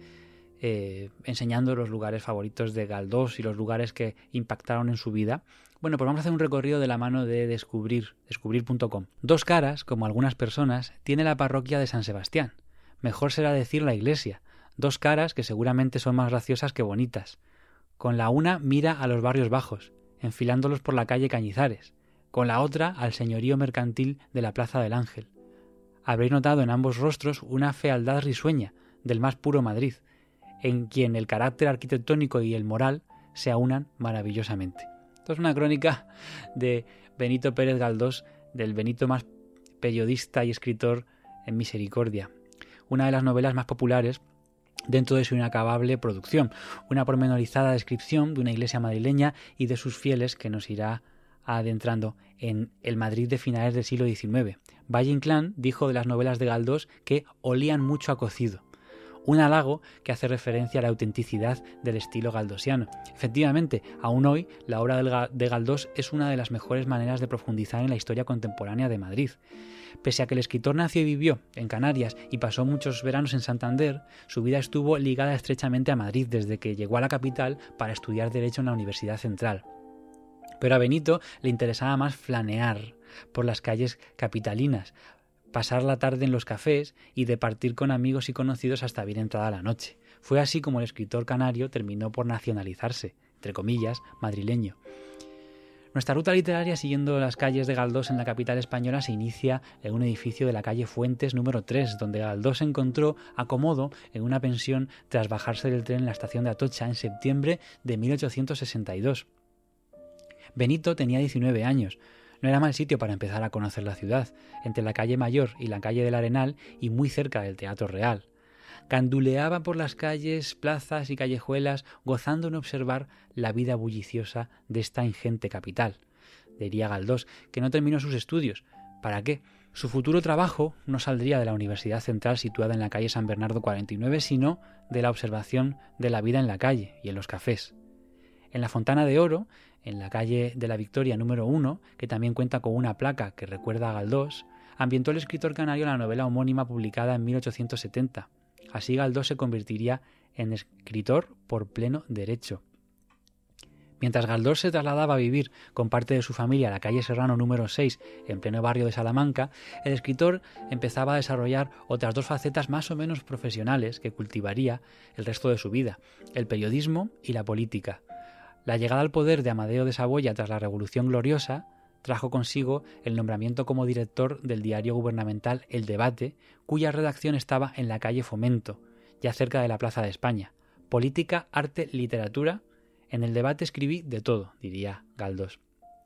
eh, enseñando los lugares favoritos de Galdós y los lugares que impactaron en su vida. Bueno, pues vamos a hacer un recorrido de la mano de Descubrir, descubrir punto com. Dos caras, como algunas personas, tiene la parroquia de San Sebastián. Mejor será decir la iglesia. Dos caras que seguramente son más graciosas que bonitas. Con la una mira a los barrios bajos, enfilándolos por la calle Cañizares. Con la otra al señorío mercantil de la Plaza del Ángel. Habréis notado en ambos rostros una fealdad risueña del más puro Madrid, en quien el carácter arquitectónico y el moral se aunan maravillosamente. Esto es una crónica de Benito Pérez Galdós, del Benito más periodista y escritor en Misericordia. Una de las novelas más populares dentro de su inacabable producción, una pormenorizada descripción de una iglesia madrileña y de sus fieles que nos irá adentrando en el Madrid de finales del siglo diecinueve. Valle Inclán dijo de las novelas de Galdós que olían mucho a cocido, un halago que hace referencia a la autenticidad del estilo galdosiano. Efectivamente, aún hoy, la obra de Galdós es una de las mejores maneras de profundizar en la historia contemporánea de Madrid. Pese a que el escritor nació y vivió en Canarias y pasó muchos veranos en Santander, su vida estuvo ligada estrechamente a Madrid desde que llegó a la capital para estudiar Derecho en la Universidad Central. Pero a Benito le interesaba más flanear por las calles capitalinas, pasar la tarde en los cafés y departir con amigos y conocidos hasta bien entrada la noche. Fue así como el escritor canario terminó por nacionalizarse, entre comillas, madrileño. Nuestra ruta literaria siguiendo las calles de Galdós en la capital española se inicia en un edificio de la calle Fuentes número tres, donde Galdós encontró acomodo en una pensión tras bajarse del tren en la estación de Atocha en septiembre de mil ochocientos sesenta y dos. Benito tenía diecinueve años. No era mal sitio para empezar a conocer la ciudad, entre la calle Mayor y la calle del Arenal y muy cerca del Teatro Real. Canduleaba por las calles, plazas y callejuelas, gozando en observar la vida bulliciosa de esta ingente capital. Diría Galdós que no terminó sus estudios. ¿Para qué? Su futuro trabajo no saldría de la Universidad Central situada en la calle San Bernardo cuarenta y nueve, sino de la observación de la vida en la calle y en los cafés. En la Fontana de Oro, en la calle de la Victoria número uno, que también cuenta con una placa que recuerda a Galdós, ambientó el escritor canario la novela homónima publicada en mil ochocientos setenta. Así Galdós se convertiría en escritor por pleno derecho. Mientras Galdós se trasladaba a vivir con parte de su familia a la calle Serrano número seis, en pleno barrio de Salamanca, el escritor empezaba a desarrollar otras dos facetas más o menos profesionales que cultivaría el resto de su vida: el periodismo y la política. La llegada al poder de Amadeo de Saboya tras la Revolución Gloriosa trajo consigo el nombramiento como director del diario gubernamental El Debate, cuya redacción estaba en la calle Fomento, ya cerca de la Plaza de España. Política, arte, literatura. En El Debate escribí de todo, diría Galdós.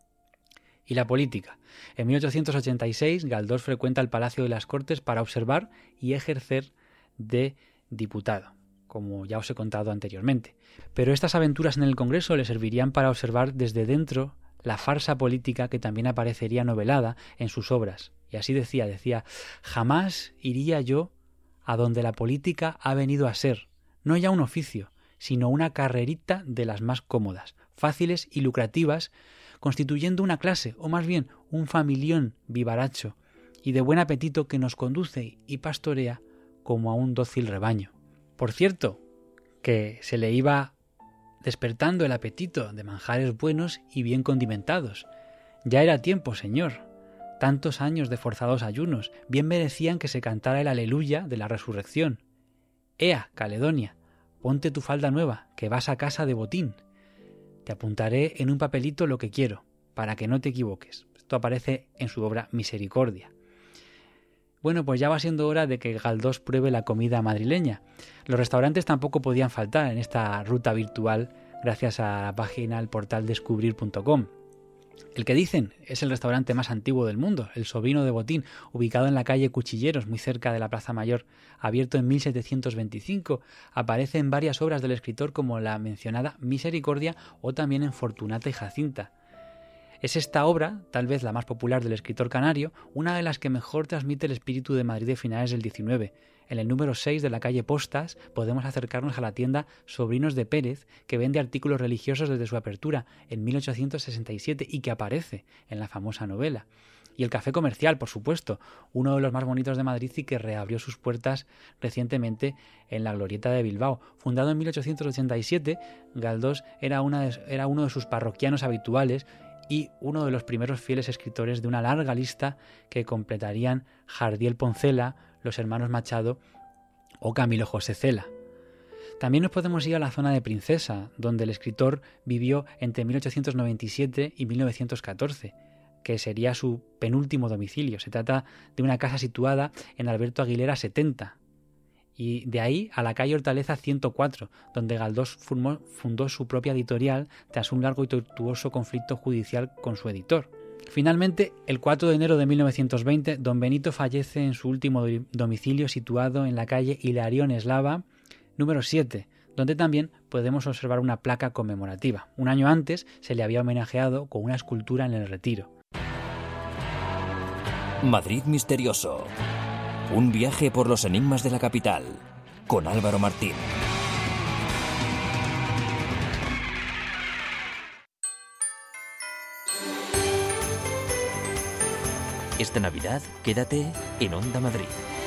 Y la política. En mil ochocientos ochenta y seis, Galdós frecuenta el Palacio de las Cortes para observar y ejercer de diputado, como ya os he contado anteriormente. Pero estas aventuras en el Congreso le servirían para observar desde dentro la farsa política que también aparecería novelada en sus obras. Y así decía, decía, jamás iría yo a donde la política ha venido a ser, no ya un oficio, sino una carrerita de las más cómodas, fáciles y lucrativas, constituyendo una clase, o más bien un familión vivaracho y de buen apetito que nos conduce y pastorea como a un dócil rebaño. Por cierto, que se le iba despertando el apetito de manjares buenos y bien condimentados. Ya era tiempo, señor. Tantos años de forzados ayunos bien merecían que se cantara el aleluya de la resurrección. Ea, Caledonia, ponte tu falda nueva, que vas a casa de botín. Te apuntaré en un papelito lo que quiero, para que no te equivoques. Esto aparece en su obra Misericordia. Bueno, pues ya va siendo hora de que Galdós pruebe la comida madrileña. Los restaurantes tampoco podían faltar en esta ruta virtual gracias a la página, al portal descubrir punto com. El que dicen es el restaurante más antiguo del mundo, el Sobrino de Botín, ubicado en la calle Cuchilleros, muy cerca de la Plaza Mayor, abierto en mil setecientos veinticinco. Aparece en varias obras del escritor como la mencionada Misericordia o también en Fortunata y Jacinta. Es esta obra, tal vez la más popular del escritor canario, una de las que mejor transmite el espíritu de Madrid de finales del diecinueve. En el número seis de la calle Postas podemos acercarnos a la tienda Sobrinos de Pérez, que vende artículos religiosos desde su apertura en mil ochocientos sesenta y siete y que aparece en la famosa novela. Y el Café Comercial, por supuesto, uno de los más bonitos de Madrid y que reabrió sus puertas recientemente en la Glorieta de Bilbao. Fundado en mil ochocientos ochenta y siete, Galdós era, una de, era uno de sus parroquianos habituales y uno de los primeros fieles escritores de una larga lista que completarían Jardiel Poncela, los hermanos Machado o Camilo José Cela. También nos podemos ir a la zona de Princesa, donde el escritor vivió entre mil ochocientos noventa y siete y mil novecientos catorce, que sería su penúltimo domicilio. Se trata de una casa situada en Alberto Aguilera setenta, y de ahí a la calle Hortaleza ciento cuatro, donde Galdós fundó, fundó su propia editorial tras un largo y tortuoso conflicto judicial con su editor. Finalmente, el cuatro de enero de mil novecientos veinte, don Benito fallece en su último domicilio situado en la calle Hilarión Eslava, número siete, donde también podemos observar una placa conmemorativa. Un año antes se le había homenajeado con una escultura en el Retiro. Madrid Misterioso. Un viaje por los enigmas de la capital, con Álvaro Martín. Esta Navidad, quédate en Onda Madrid.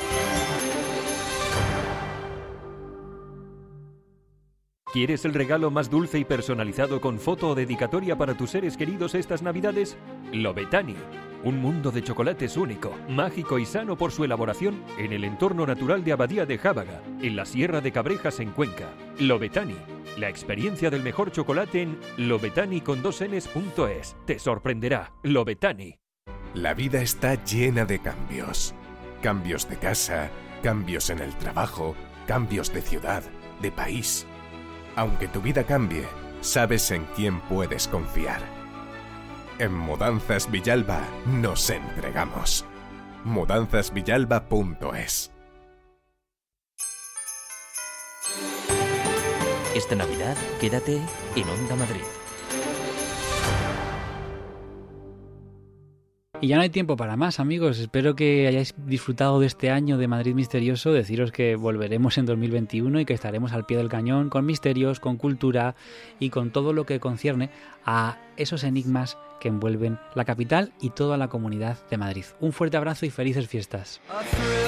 ¿Quieres el regalo más dulce y personalizado con foto o dedicatoria para tus seres queridos estas Navidades? Lobetani. Un mundo de chocolates único, mágico y sano por su elaboración en el entorno natural de Abadía de Jábaga, en la Sierra de Cabrejas, en Cuenca. Lobetani. La experiencia del mejor chocolate en lobetani con dos enes punto es. Te sorprenderá. Lobetani. La vida está llena de cambios. Cambios de casa, cambios en el trabajo, cambios de ciudad, de país. Aunque tu vida cambie, sabes en quién puedes confiar. En Mudanzas Villalba nos entregamos. mudanzas villalba punto es. Esta Navidad, quédate en Onda Madrid. Y ya no hay tiempo para más, amigos. Espero que hayáis disfrutado de este año de Madrid Misterioso. Deciros que volveremos en dos mil veintiuno y que estaremos al pie del cañón con misterios, con cultura y con todo lo que concierne a esos enigmas que envuelven la capital y toda la Comunidad de Madrid. Un fuerte abrazo y felices fiestas.